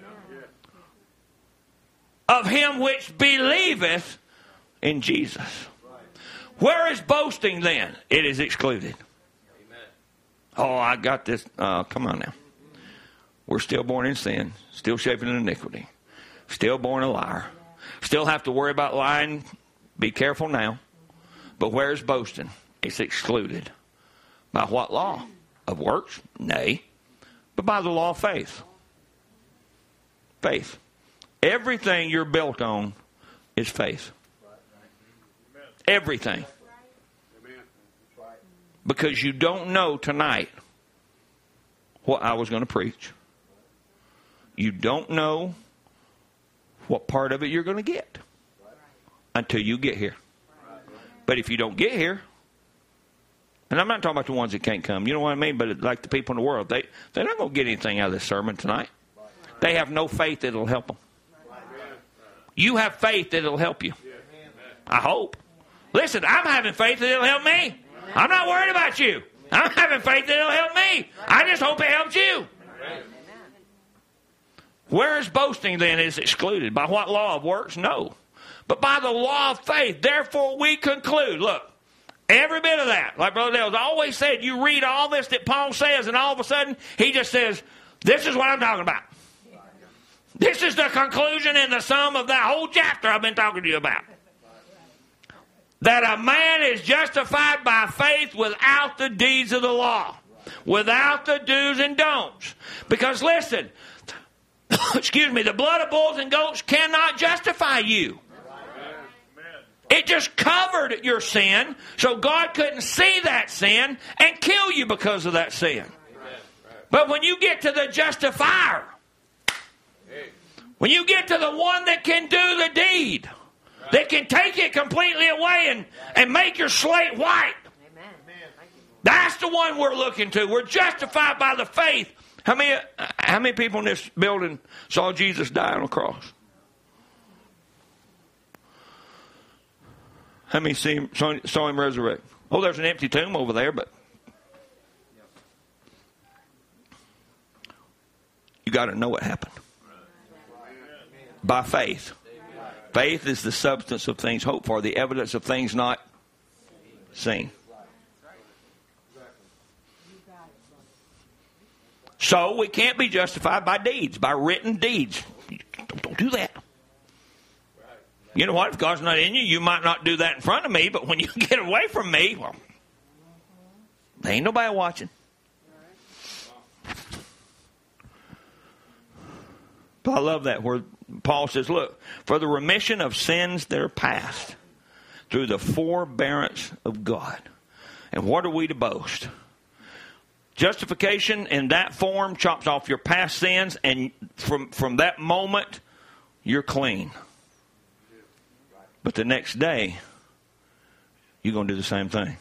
Of him which believeth in Jesus. Where is boasting then? It is excluded. Oh, I got this. Come on now. we're still born in sin, still shaping in iniquity, still born a liar, still have to worry about lying. Be careful now. But where is boasting? It's excluded. By what law? Of works? Nay. But by the law of faith. Faith. Everything you're built on is faith. Everything. Because you don't know tonight what I was going to preach. You don't know what part of it you're going to get until you get here. But if you don't get here, and I'm not talking about the ones that can't come, you know what I mean? But like the people in the world, they're not going to get anything out of this sermon tonight. They have no faith that it'll help them. You have faith that it'll help you. I hope. Listen, I'm having faith that it'll help me. I'm not worried about you. I'm having faith that it'll help me. I just hope it helps you. Where is boasting then is excluded? By what law of works? No. But by the law of faith. Therefore we conclude. Look, every bit of that. Like Brother Dale's always said, you read all this that Paul says, and all of a sudden he just says, this is what I'm talking about. This is the conclusion and the sum of that whole chapter I've been talking to you about. That a man is justified by faith without the deeds of the law. Without the do's and don'ts. Because listen, excuse me, the blood of bulls and goats cannot justify you. It just covered your sin, so God couldn't see that sin and kill you because of that sin. But when you get to the justifier, when you get to the one that can do the deed, that can take it completely away and make your slate white, that's the one we're looking to. We're justified by the faith. How many people in this building saw Jesus die on the cross? How many saw him resurrect? Oh, there's an empty tomb over there, but you got to know what happened. By faith. Faith is the substance of things hoped for, the evidence of things not seen. So we can't be justified by deeds, by written deeds. Don't do that. You know what? If God's not in you, you might not do that in front of me, but when you get away from me, well, there ain't nobody watching. But I love that where Paul says, look, for the remission of sins that are past through the forbearance of God. And what are we to boast? Justification in that form chops off your past sins, and from that moment, you're clean. But the next day, you're going to do the same thing.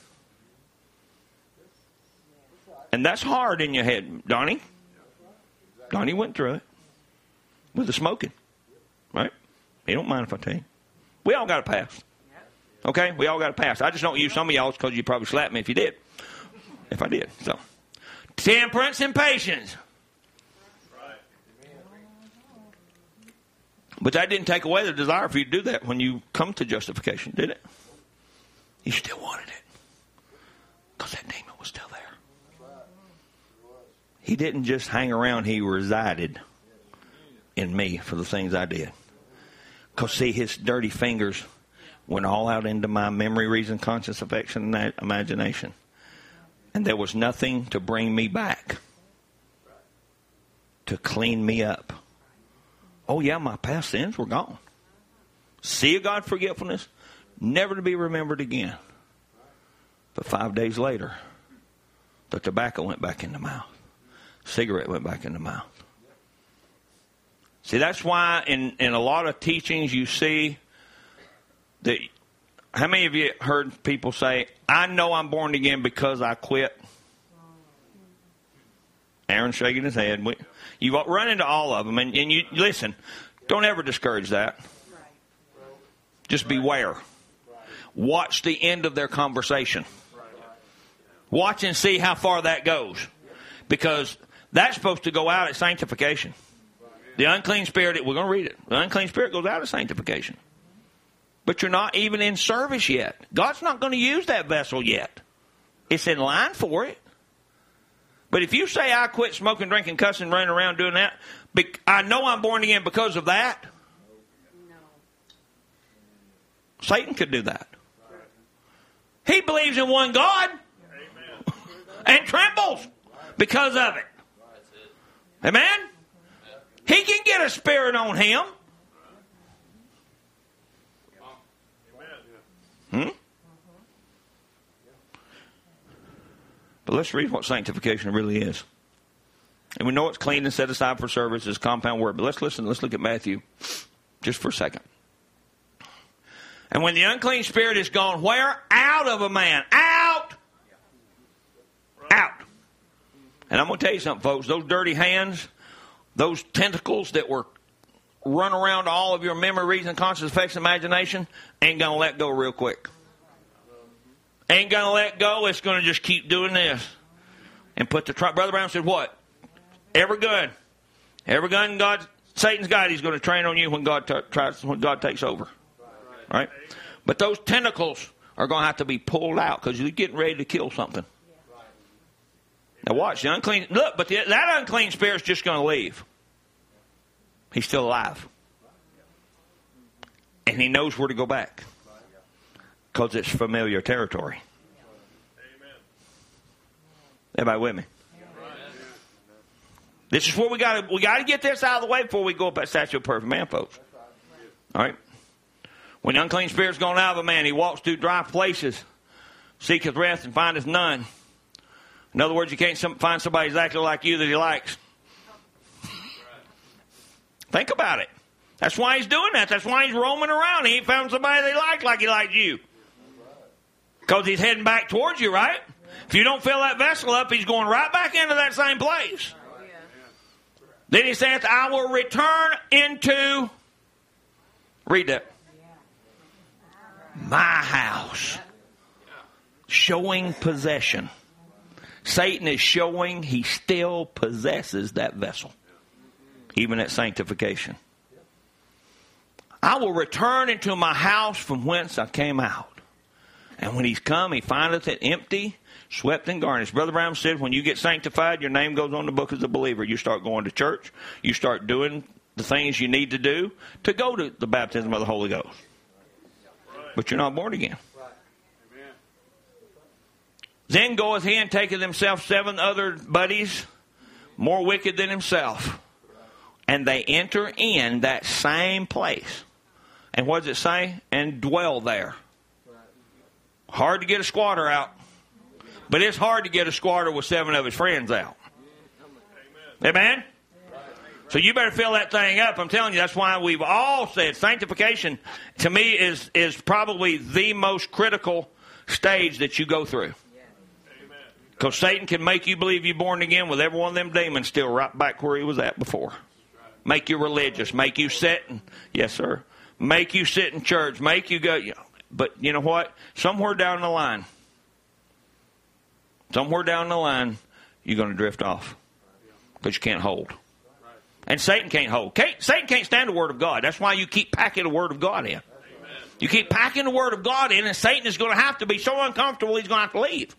And that's hard in your head, Donnie. Donnie went through it with the smoking, right? He don't mind if I tell you. We all got a past. Okay? We all got a past. I just don't use some of y'all's because you probably slapped me if you did. If I did. So, temperance and patience. But that didn't take away the desire for you to do that when you come to justification, did it? You still wanted it. Because that demon was still there. He didn't just hang around. He resided in me for the things I did. Because, see, his dirty fingers went all out into my memory, reason, conscience, affection, and imagination. And there was nothing to bring me back. To clean me up. Oh, yeah, my past sins were gone. Sea of God's forgetfulness, never to be remembered again. But 5 days later, the tobacco went back in the mouth. Cigarette went back in the mouth. See, that's why in a lot of teachings you see that. How many of you heard people say, I know I'm born again because I quit? Aaron's shaking his head. You run into all of them. And you listen, don't ever discourage that. Just beware. Watch the end of their conversation. Watch and see how far that goes. Because that's supposed to go out at sanctification. The unclean spirit, we're going to read it. The unclean spirit goes out at sanctification. But you're not even in service yet. God's not going to use that vessel yet. It's in line for it. But if you say I quit smoking, drinking, cussing, running around doing that, I know I'm born again because of that. No. Satan could do that. He believes in one God and trembles because of it. Amen? He can get a spirit on him. But let's read what sanctification really is. And we know it's clean and set aside for service. It's a compound word. But let's listen. Let's look at Matthew just for a second. And when the unclean spirit is gone, where? Out of a man. Out. Out. And I'm going to tell you something, folks. Those dirty hands, those tentacles that were run around all of your memory, reason, conscious, effects, imagination, ain't going to let go real quick. Ain't going to let go. It's going to just keep doing this. And put the Brother Brown said what? Every gun Satan's got, he's going to train on you when God takes over. Right? But those tentacles are going to have to be pulled out because you're getting ready to kill something. Now watch, the unclean, look, but that unclean spirit's just going to leave. He's still alive. And he knows where to go back. Because it's familiar territory. Everybody with me? This is where we got to get this out of the way before we go up that statue of perfect man, folks. All right? When the unclean spirit's gone out of a man, he walks through dry places, seeketh rest and findeth none. In other words, you can't find somebody exactly like you that he likes. Think about it. That's why he's doing that. That's why he's roaming around. He ain't found somebody that he liked like he liked you. Because he's heading back towards you, right? If you don't fill that vessel up, he's going right back into that same place. Then he saith, I will return into, read that, my house. Showing possession. Satan is showing he still possesses that vessel. Even at sanctification. I will return into my house from whence I came out. And when he's come, he findeth it empty, swept and garnished. Brother Brown said, when you get sanctified, your name goes on the book as a believer. You start going to church. You start doing the things you need to do to go to the baptism of the Holy Ghost. But you're not born again. Then goeth he and taketh himself 7 other buddies, more wicked than himself. And they enter in that same place. And what does it say? And dwell there. Hard to get a squatter out. But it's hard to get a squatter with 7 of his friends out. Amen? So you better fill that thing up. I'm telling you, that's why we've all said sanctification, to me, is probably the most critical stage that you go through. Because Satan can make you believe you're born again with every one of them demons still right back where he was at before. Make you religious. Make you sit in, yes, sir. Make you sit in church. Make you go. But you know what? Somewhere down the line, you're going to drift off. Because you can't hold. And Satan can't hold. Satan can't stand the Word of God. That's why you keep packing the Word of God in. You keep packing the Word of God in, and Satan is going to have to be so uncomfortable he's going to have to leave.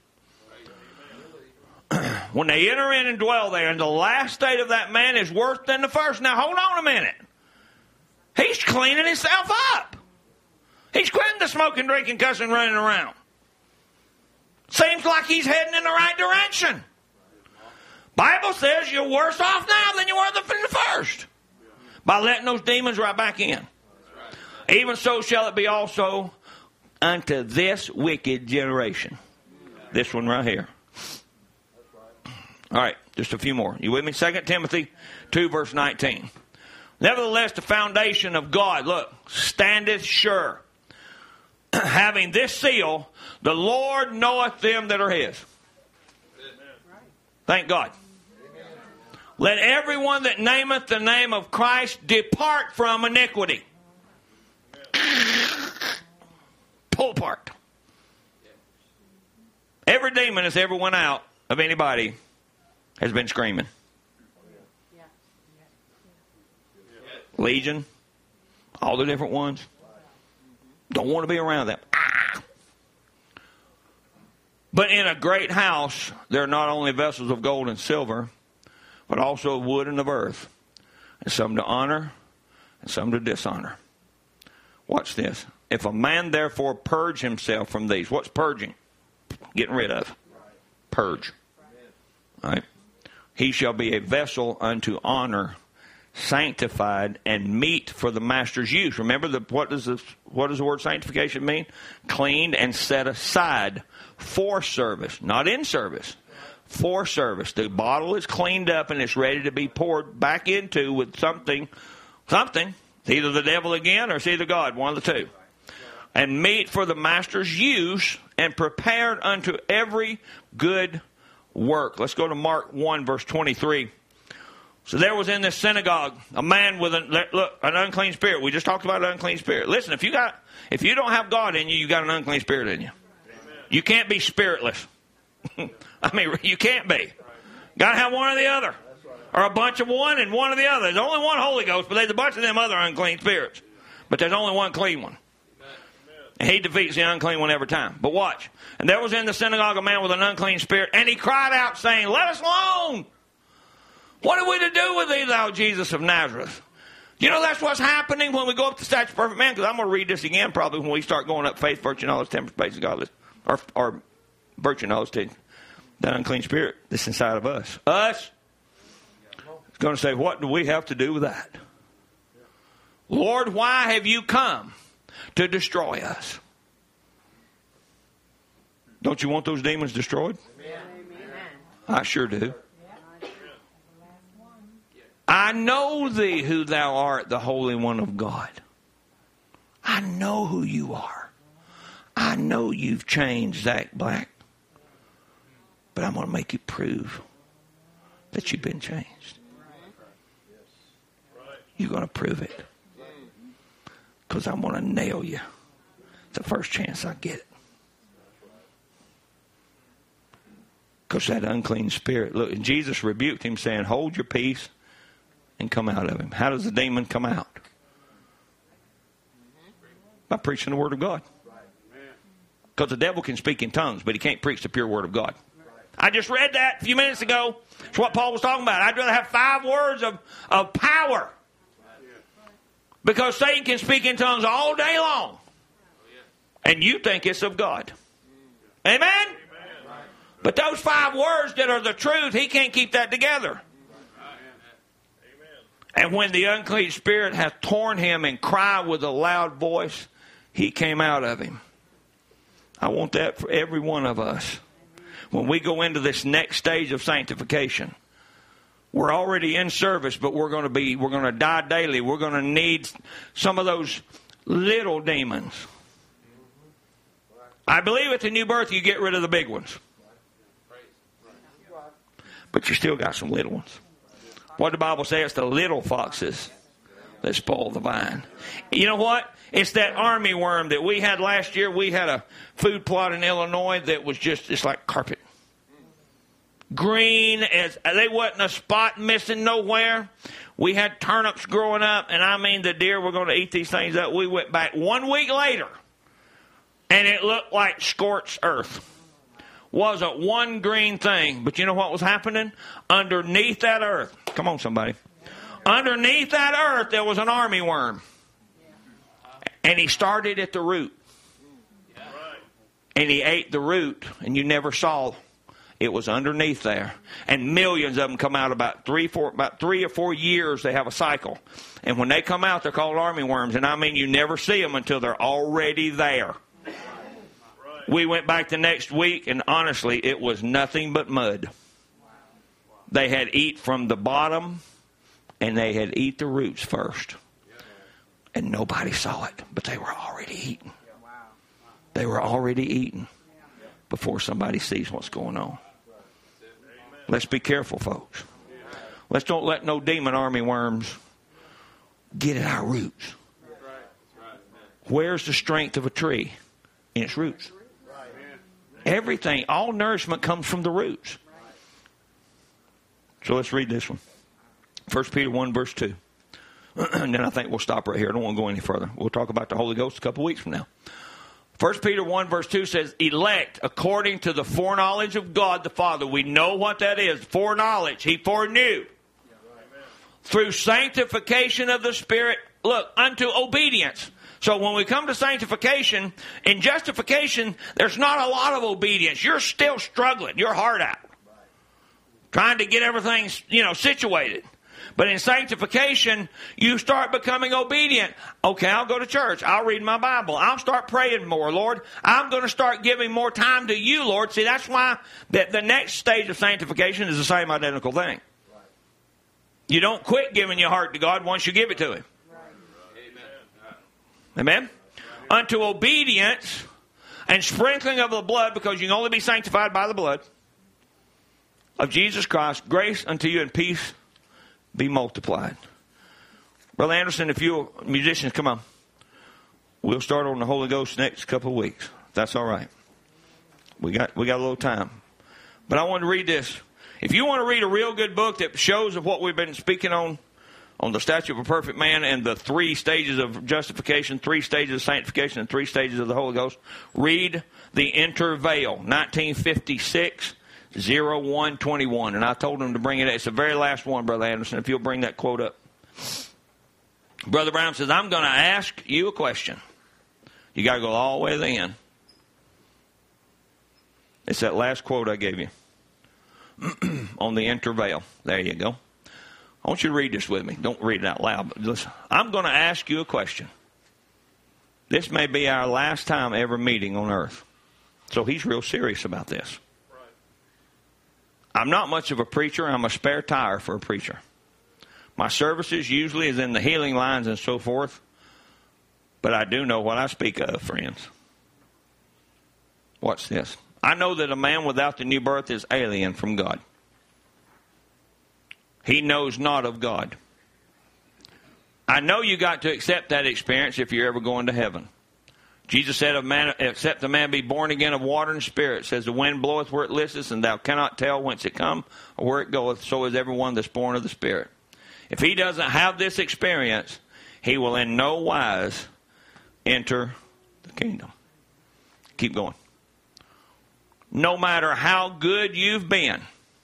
When they enter in and dwell there, and the last state of that man is worse than the first. Now, hold on a minute. He's cleaning himself up. He's quitting the smoking, drinking, cussing, running around. Seems like he's heading in the right direction. Bible says you're worse off now than you were in the first. By letting those demons right back in. Even so shall it be also unto this wicked generation. This one right here. All right, just a few more. You with me? 2 Timothy 2, verse 19. Nevertheless, the foundation of God, look, standeth sure. Having this seal, the Lord knoweth them that are his. Thank God. Let everyone that nameth the name of Christ depart from iniquity. Pull apart. Every demon that's ever went out of anybody has been screaming. Legion, all the different ones. Don't want to be around them. But in a great house, there are not only vessels of gold and silver, but also of wood and of earth, and some to honor and some to dishonor. Watch this. If a man therefore purge himself from these, what's purging? Getting rid of. Purge. Right? He shall be a vessel unto honor, sanctified, and meet for the master's use. Remember, what does the word sanctification mean? Cleaned and set aside for service, not in service. For service. The bottle is cleaned up and it's ready to be poured back into with something. It's either the devil again or it's either God, one of the two. And meet for the master's use and prepared unto every good work. Let's go to Mark 1, verse 23. So there was in this synagogue a man with an unclean spirit. We just talked about an unclean spirit. Listen, if you don't have God in you, you got an unclean spirit in you. You can't be spiritless. I mean, you can't be. Got to have one or the other. Or a bunch of one and one of the other. There's only one Holy Ghost, but there's a bunch of them other unclean spirits. But there's only one clean one. And he defeats the unclean one every time. But watch. And there was in the synagogue a man with an unclean spirit, and he cried out, saying, "Let us alone! What are we to do with thee, thou Jesus of Nazareth?" You know, that's what's happening when we go up to stature perfect man, because I'm going to read this again probably when we start going up faith, virtue, knowledge, temperance, patience, godliness. Or virtue, knowledge, that unclean spirit that's inside of us. Us. It's going to say, what do we have to do with that? Lord, why have you come to destroy us? Don't you want those demons destroyed? Amen. I sure do. I know thee who thou art, the Holy One of God. I know who you are. I know you've changed, Zach Black. But I'm going to make you prove that you've been changed. You're going to prove it. Because I'm going to nail you the first chance I get it. Because that unclean spirit, look, and Jesus rebuked him saying, hold your peace and come out of him. How does the demon come out? By preaching the word of God. Because the devil can speak in tongues, but he can't preach the pure word of God. I just read that a few minutes ago. It's what Paul was talking about. I'd rather have 5 words of power. Because Satan can speak in tongues all day long. And you think it's of God. Amen? But those 5 words that are the truth, he can't keep that together. And when the unclean spirit hath torn him and cried with a loud voice, he came out of him. I want that for every one of us. When we go into this next stage of sanctification, we're already in service, but we're going to die daily. We're going to need some of those little demons. I believe at the new birth you get rid of the big ones. But you still got some little ones. What the Bible says, it's the little foxes that spoil the vine. You know what? It's that army worm that we had last year. We had a food plot in Illinois that was it's like carpet. Green as they wasn't a spot missing nowhere. We had turnips growing up, and I mean the deer were going to eat these things up. We went back 1 week later, and it looked like scorched earth. Wasn't one green thing, but you know what was happening? Underneath that earth, come on somebody, underneath that earth there was an army worm. And he started at the root. And he ate the root, and you never saw it was underneath there. And millions of them come out about 3 or 4 years. They have a cycle. And when they come out, they're called army worms. And I mean, you never see them until they're already there. We went back the next week, and honestly, it was nothing but mud. They had eat from the bottom, and they had eat the roots first. And nobody saw it, but they were already eating. They were already eating before somebody sees what's going on. Let's be careful, folks. Let's don't let no demon army worms get at our roots. Where's the strength of a tree? In its roots. Everything, all nourishment comes from the roots. So let's read this one. 1 Peter 1, verse 2. And then I think we'll stop right here. I don't want to go any further. We'll talk about the Holy Ghost a couple weeks from now. 1 Peter 1 verse 2 says, elect according to the foreknowledge of God the Father. We know what that is. Foreknowledge. He foreknew. Through sanctification of the Spirit, look, unto obedience. So when we come to sanctification, in justification, there's not a lot of obedience. You're still struggling your heart out. Trying to get everything, situated. But in sanctification, you start becoming obedient. Okay, I'll go to church. I'll read my Bible. I'll start praying more, Lord. I'm going to start giving more time to you, Lord. See, that's why the next stage of sanctification is the same identical thing. You don't quit giving your heart to God once you give it to Him. Amen? Unto obedience and sprinkling of the blood, because you can only be sanctified by the blood of Jesus Christ, grace unto you and peace be multiplied. Brother Anderson, if you musicians, come on. We'll start on the Holy Ghost next couple of weeks. That's all right. We got a little time. But I want to read this. If you want to read a real good book that shows of what we've been speaking on the statue of a perfect man and the 3 stages of justification, 3 stages of sanctification, and 3 stages of the Holy Ghost, read The Interveil, 1956, 0121. And I told him to bring it. It's the very last one, Brother Anderson, if you'll bring that quote up. Brother Brown says, I'm going to ask you a question. You got to go all the way to the end. It's that last quote I gave you on the interveil. There you go. I want you to read this with me. Don't read it out loud, but listen. I'm going to ask you a question. This may be our last time ever meeting on earth. So he's real serious about this. I'm not much of a preacher. I'm a spare tire for a preacher. My services usually is in the healing lines and so forth. But I do know what I speak of, friends. Watch this. I know that a man without the new birth is alien from God. He knows not of God. I know you got to accept that experience if you're ever going to heaven. Jesus said, except a man be born again of water and spirit, says the wind bloweth where it listeth, and thou cannot tell whence it come or where it goeth, so is everyone that's born of the Spirit. If he doesn't have this experience, he will in no wise enter the kingdom. Keep going. No matter how good you've been,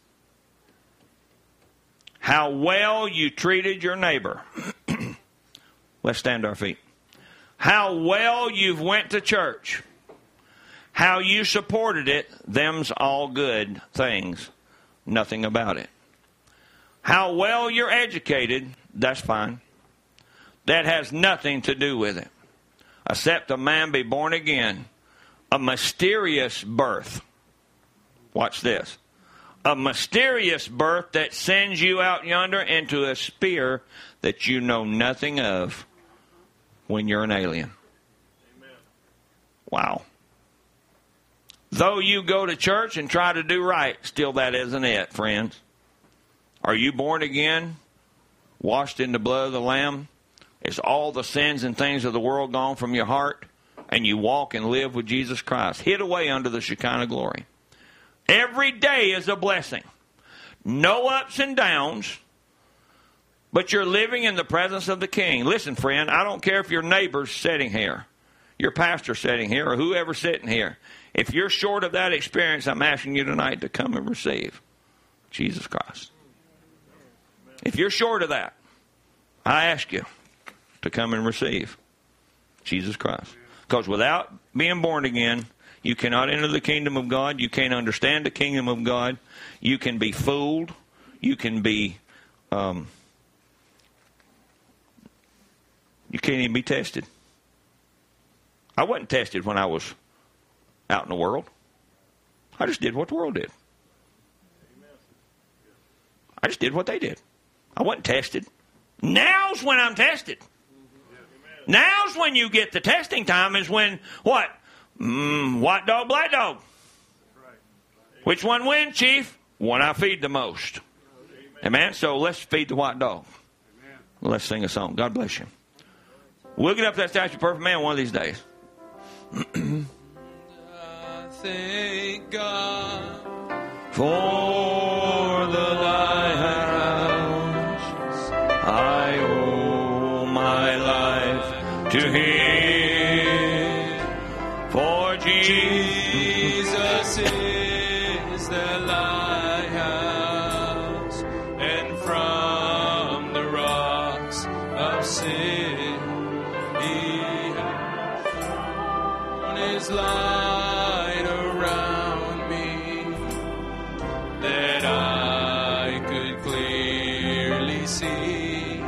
how well you treated your neighbor. Let's stand to our feet. How well you've went to church. How you supported it. Them's all good things. Nothing about it. How well you're educated. That's fine. That has nothing to do with it. Except a man be born again. A mysterious birth. Watch this. A mysterious birth that sends you out yonder into a sphere that you know nothing of when you're an alien. Amen. Wow. Though you go to church and try to do right, still that isn't it, friends. Are you born again, washed in the blood of the Lamb? Is all the sins and things of the world gone from your heart? And you walk and live with Jesus Christ, hid away under the Shekinah glory. Every day is a blessing. No ups and downs, but you're living in the presence of the King. Listen, friend, I don't care if your neighbor's sitting here, your pastor's sitting here, or whoever's sitting here. If you're short of that experience, I'm asking you tonight to come and receive Jesus Christ. If you're short of that, I ask you to come and receive Jesus Christ. Because without being born again, you cannot enter the kingdom of God. You can't understand the kingdom of God. You can be fooled. You can be, you can't even be tested. I wasn't tested when I was out in the world. I just did what the world did. I just did what they did. I wasn't tested. Now's when I'm tested. Now's when you get the testing time is when, what? White dog, black dog. Which one wins, Chief? One I feed the most. Amen? So let's feed the white dog. Let's sing a song. God bless you. We'll get up to that statue of perfect man one of these days. Thank God for the lighthouse. I owe my life to Him. For His light around me, that I could clearly see.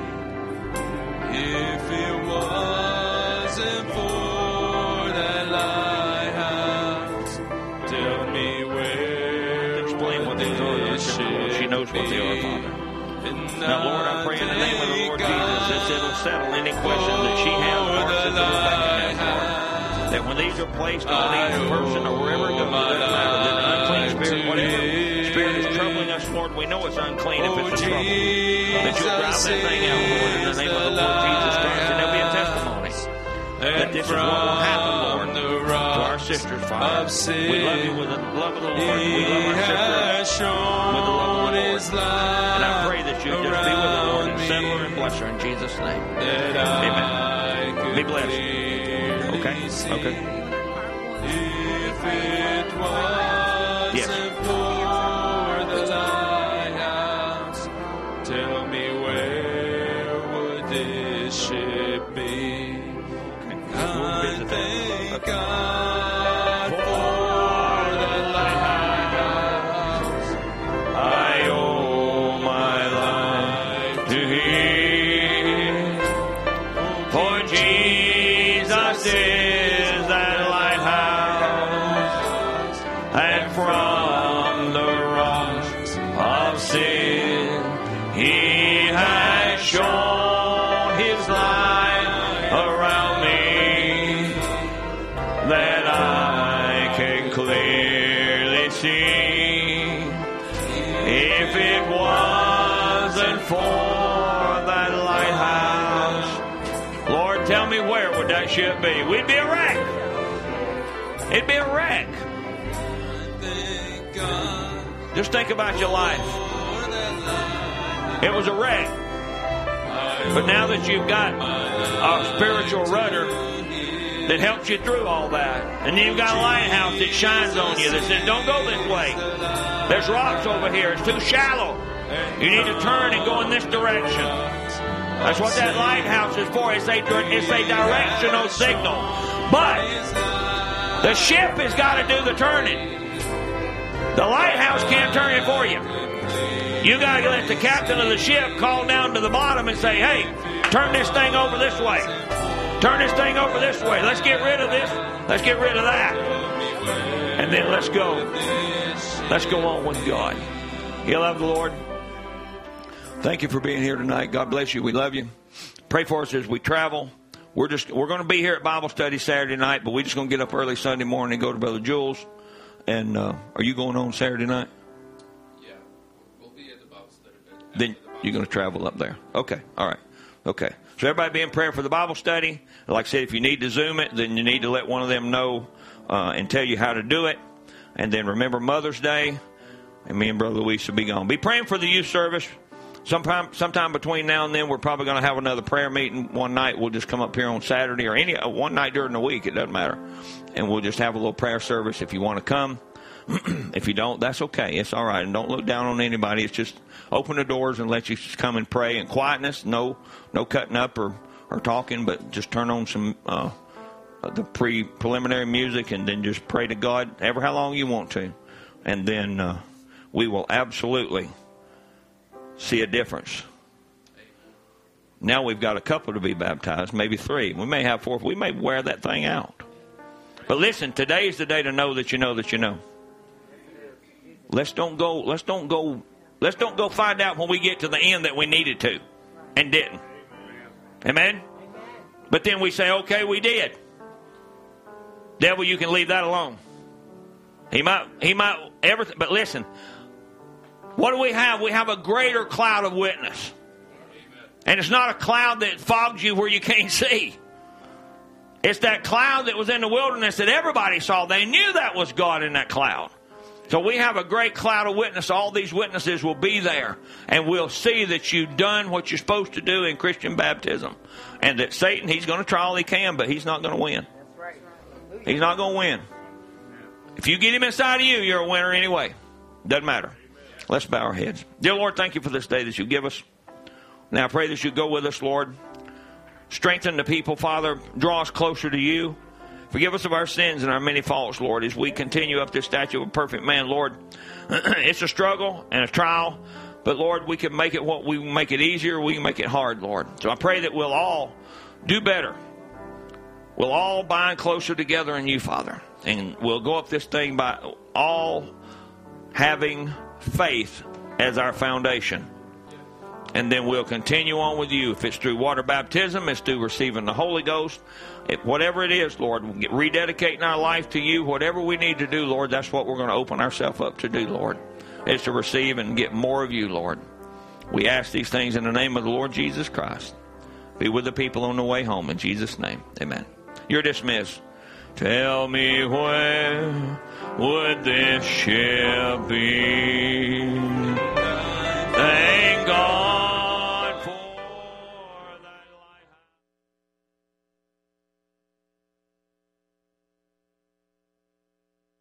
If it wasn't for that lighthouse, tell me where. Explain what these are. She knows what they are, Father. Now, Lord, I pray in the name of the Lord Jesus that it'll settle any questions that she has or that that when these are placed on each person or wherever it goes, it doesn't matter, that an unclean spirit, whatever spirit is troubling us, Lord, we know it's unclean if it's a trouble. That you'll drive that thing out, Lord, in the name of the Lord Jesus Christ, and there'll be a testimony that this is what will happen, Lord, to our sisters, Father. We love you with the love of the Lord. We love our sister with the love of the Lord. And I pray that you just be with her, Lord, and settle her and bless her in Jesus' name. Amen. Be blessed. Okay. Okay. If it wasn't for the lighthouse, tell me where would this ship be? I thank God for the lighthouse. I owe my life to Him. For Jesus is that lighthouse, and from the rocks of sin He has shown His light around me, that I can clearly see. If it wasn't for that lighthouse, Lord, tell me where would that ship be? We'd be a wreck. It'd be a wreck. Just think about your life. It was a wreck. But now that you've got a spiritual rudder that helps you through all that, and then you've got a lighthouse that shines on you that says, don't go this way. There's rocks over here. It's too shallow. You need to turn and go in this direction. That's what that lighthouse is for. It's a directional signal. But the ship has got to do the turning. The lighthouse can't turn it for you. You got to let the captain of the ship call down to the bottom and say, hey, turn this thing over this way. Turn this thing over this way. Let's get rid of this. Let's get rid of that. And then let's go. Let's go on with God. You love the Lord. Thank you for being here tonight. God bless you. We love you. Pray for us as we travel. We're going to be here at Bible study Saturday night, but we're just going to get up early Sunday morning and go to Brother Jules. And are you going on Saturday night? Yeah, we'll be at the Bible study. Then you're going to travel up there. Okay, all right. Okay. So everybody be in prayer for the Bible study. Like I said, if you need to Zoom it, then you need to let one of them know and tell you how to do it. And then remember Mother's Day, and me and Brother Luis will be gone. Be praying for the youth service. Sometime between now and then, we're probably going to have another prayer meeting one night. We'll just come up here on Saturday or one night during the week. It doesn't matter. And we'll just have a little prayer service if you want to come. If you don't, that's okay. It's all right. And don't look down on anybody. It's just open the doors and let you come and pray in quietness. No cutting up or talking, but just turn on some the preliminary music and then just pray to God ever how long you want to. And then we will absolutely see a difference. Now we've got a couple to be baptized, maybe 3. We may have 4. We may wear that thing out. But listen, today is the day to know that you know that you know. Let's don't go find out when we get to the end that we needed to and didn't. Amen? But then we say, okay, we did. Devil, you can leave that alone. He might everything. But listen, what do we have? We have a greater cloud of witness. And it's not a cloud that fogs you where you can't see. It's that cloud that was in the wilderness that everybody saw. They knew that was God in that cloud. So we have a great cloud of witness. All these witnesses will be there. And we'll see that you've done what you're supposed to do in Christian baptism. And that Satan, he's going to try all he can, but he's not going to win. He's not going to win. If you get him inside of you, you're a winner anyway. Doesn't matter. Let's bow our heads. Dear Lord, thank you for this day that you give us. Now I pray that you go with us, Lord. Strengthen the people, Father. Draw us closer to you. Forgive us of our sins and our many faults, Lord, as we continue up this statue of a perfect man, Lord. It's a struggle and a trial, but Lord, we can make it we can make it easier, we can make it hard, Lord. So I pray that we'll all do better. We'll all bind closer together in you, Father. And we'll go up this thing by all having faith as our foundation. And then we'll continue on with you. If it's through water baptism, it's through receiving the Holy Ghost. Whatever it is, Lord, we'll rededicating our life to you. Whatever we need to do, Lord, that's what we're going to open ourselves up to do, Lord. Is to receive and get more of you, Lord. We ask these things in the name of the Lord Jesus Christ. Be with the people on the way home. In Jesus' name, amen. You're dismissed. Tell me where would this ship be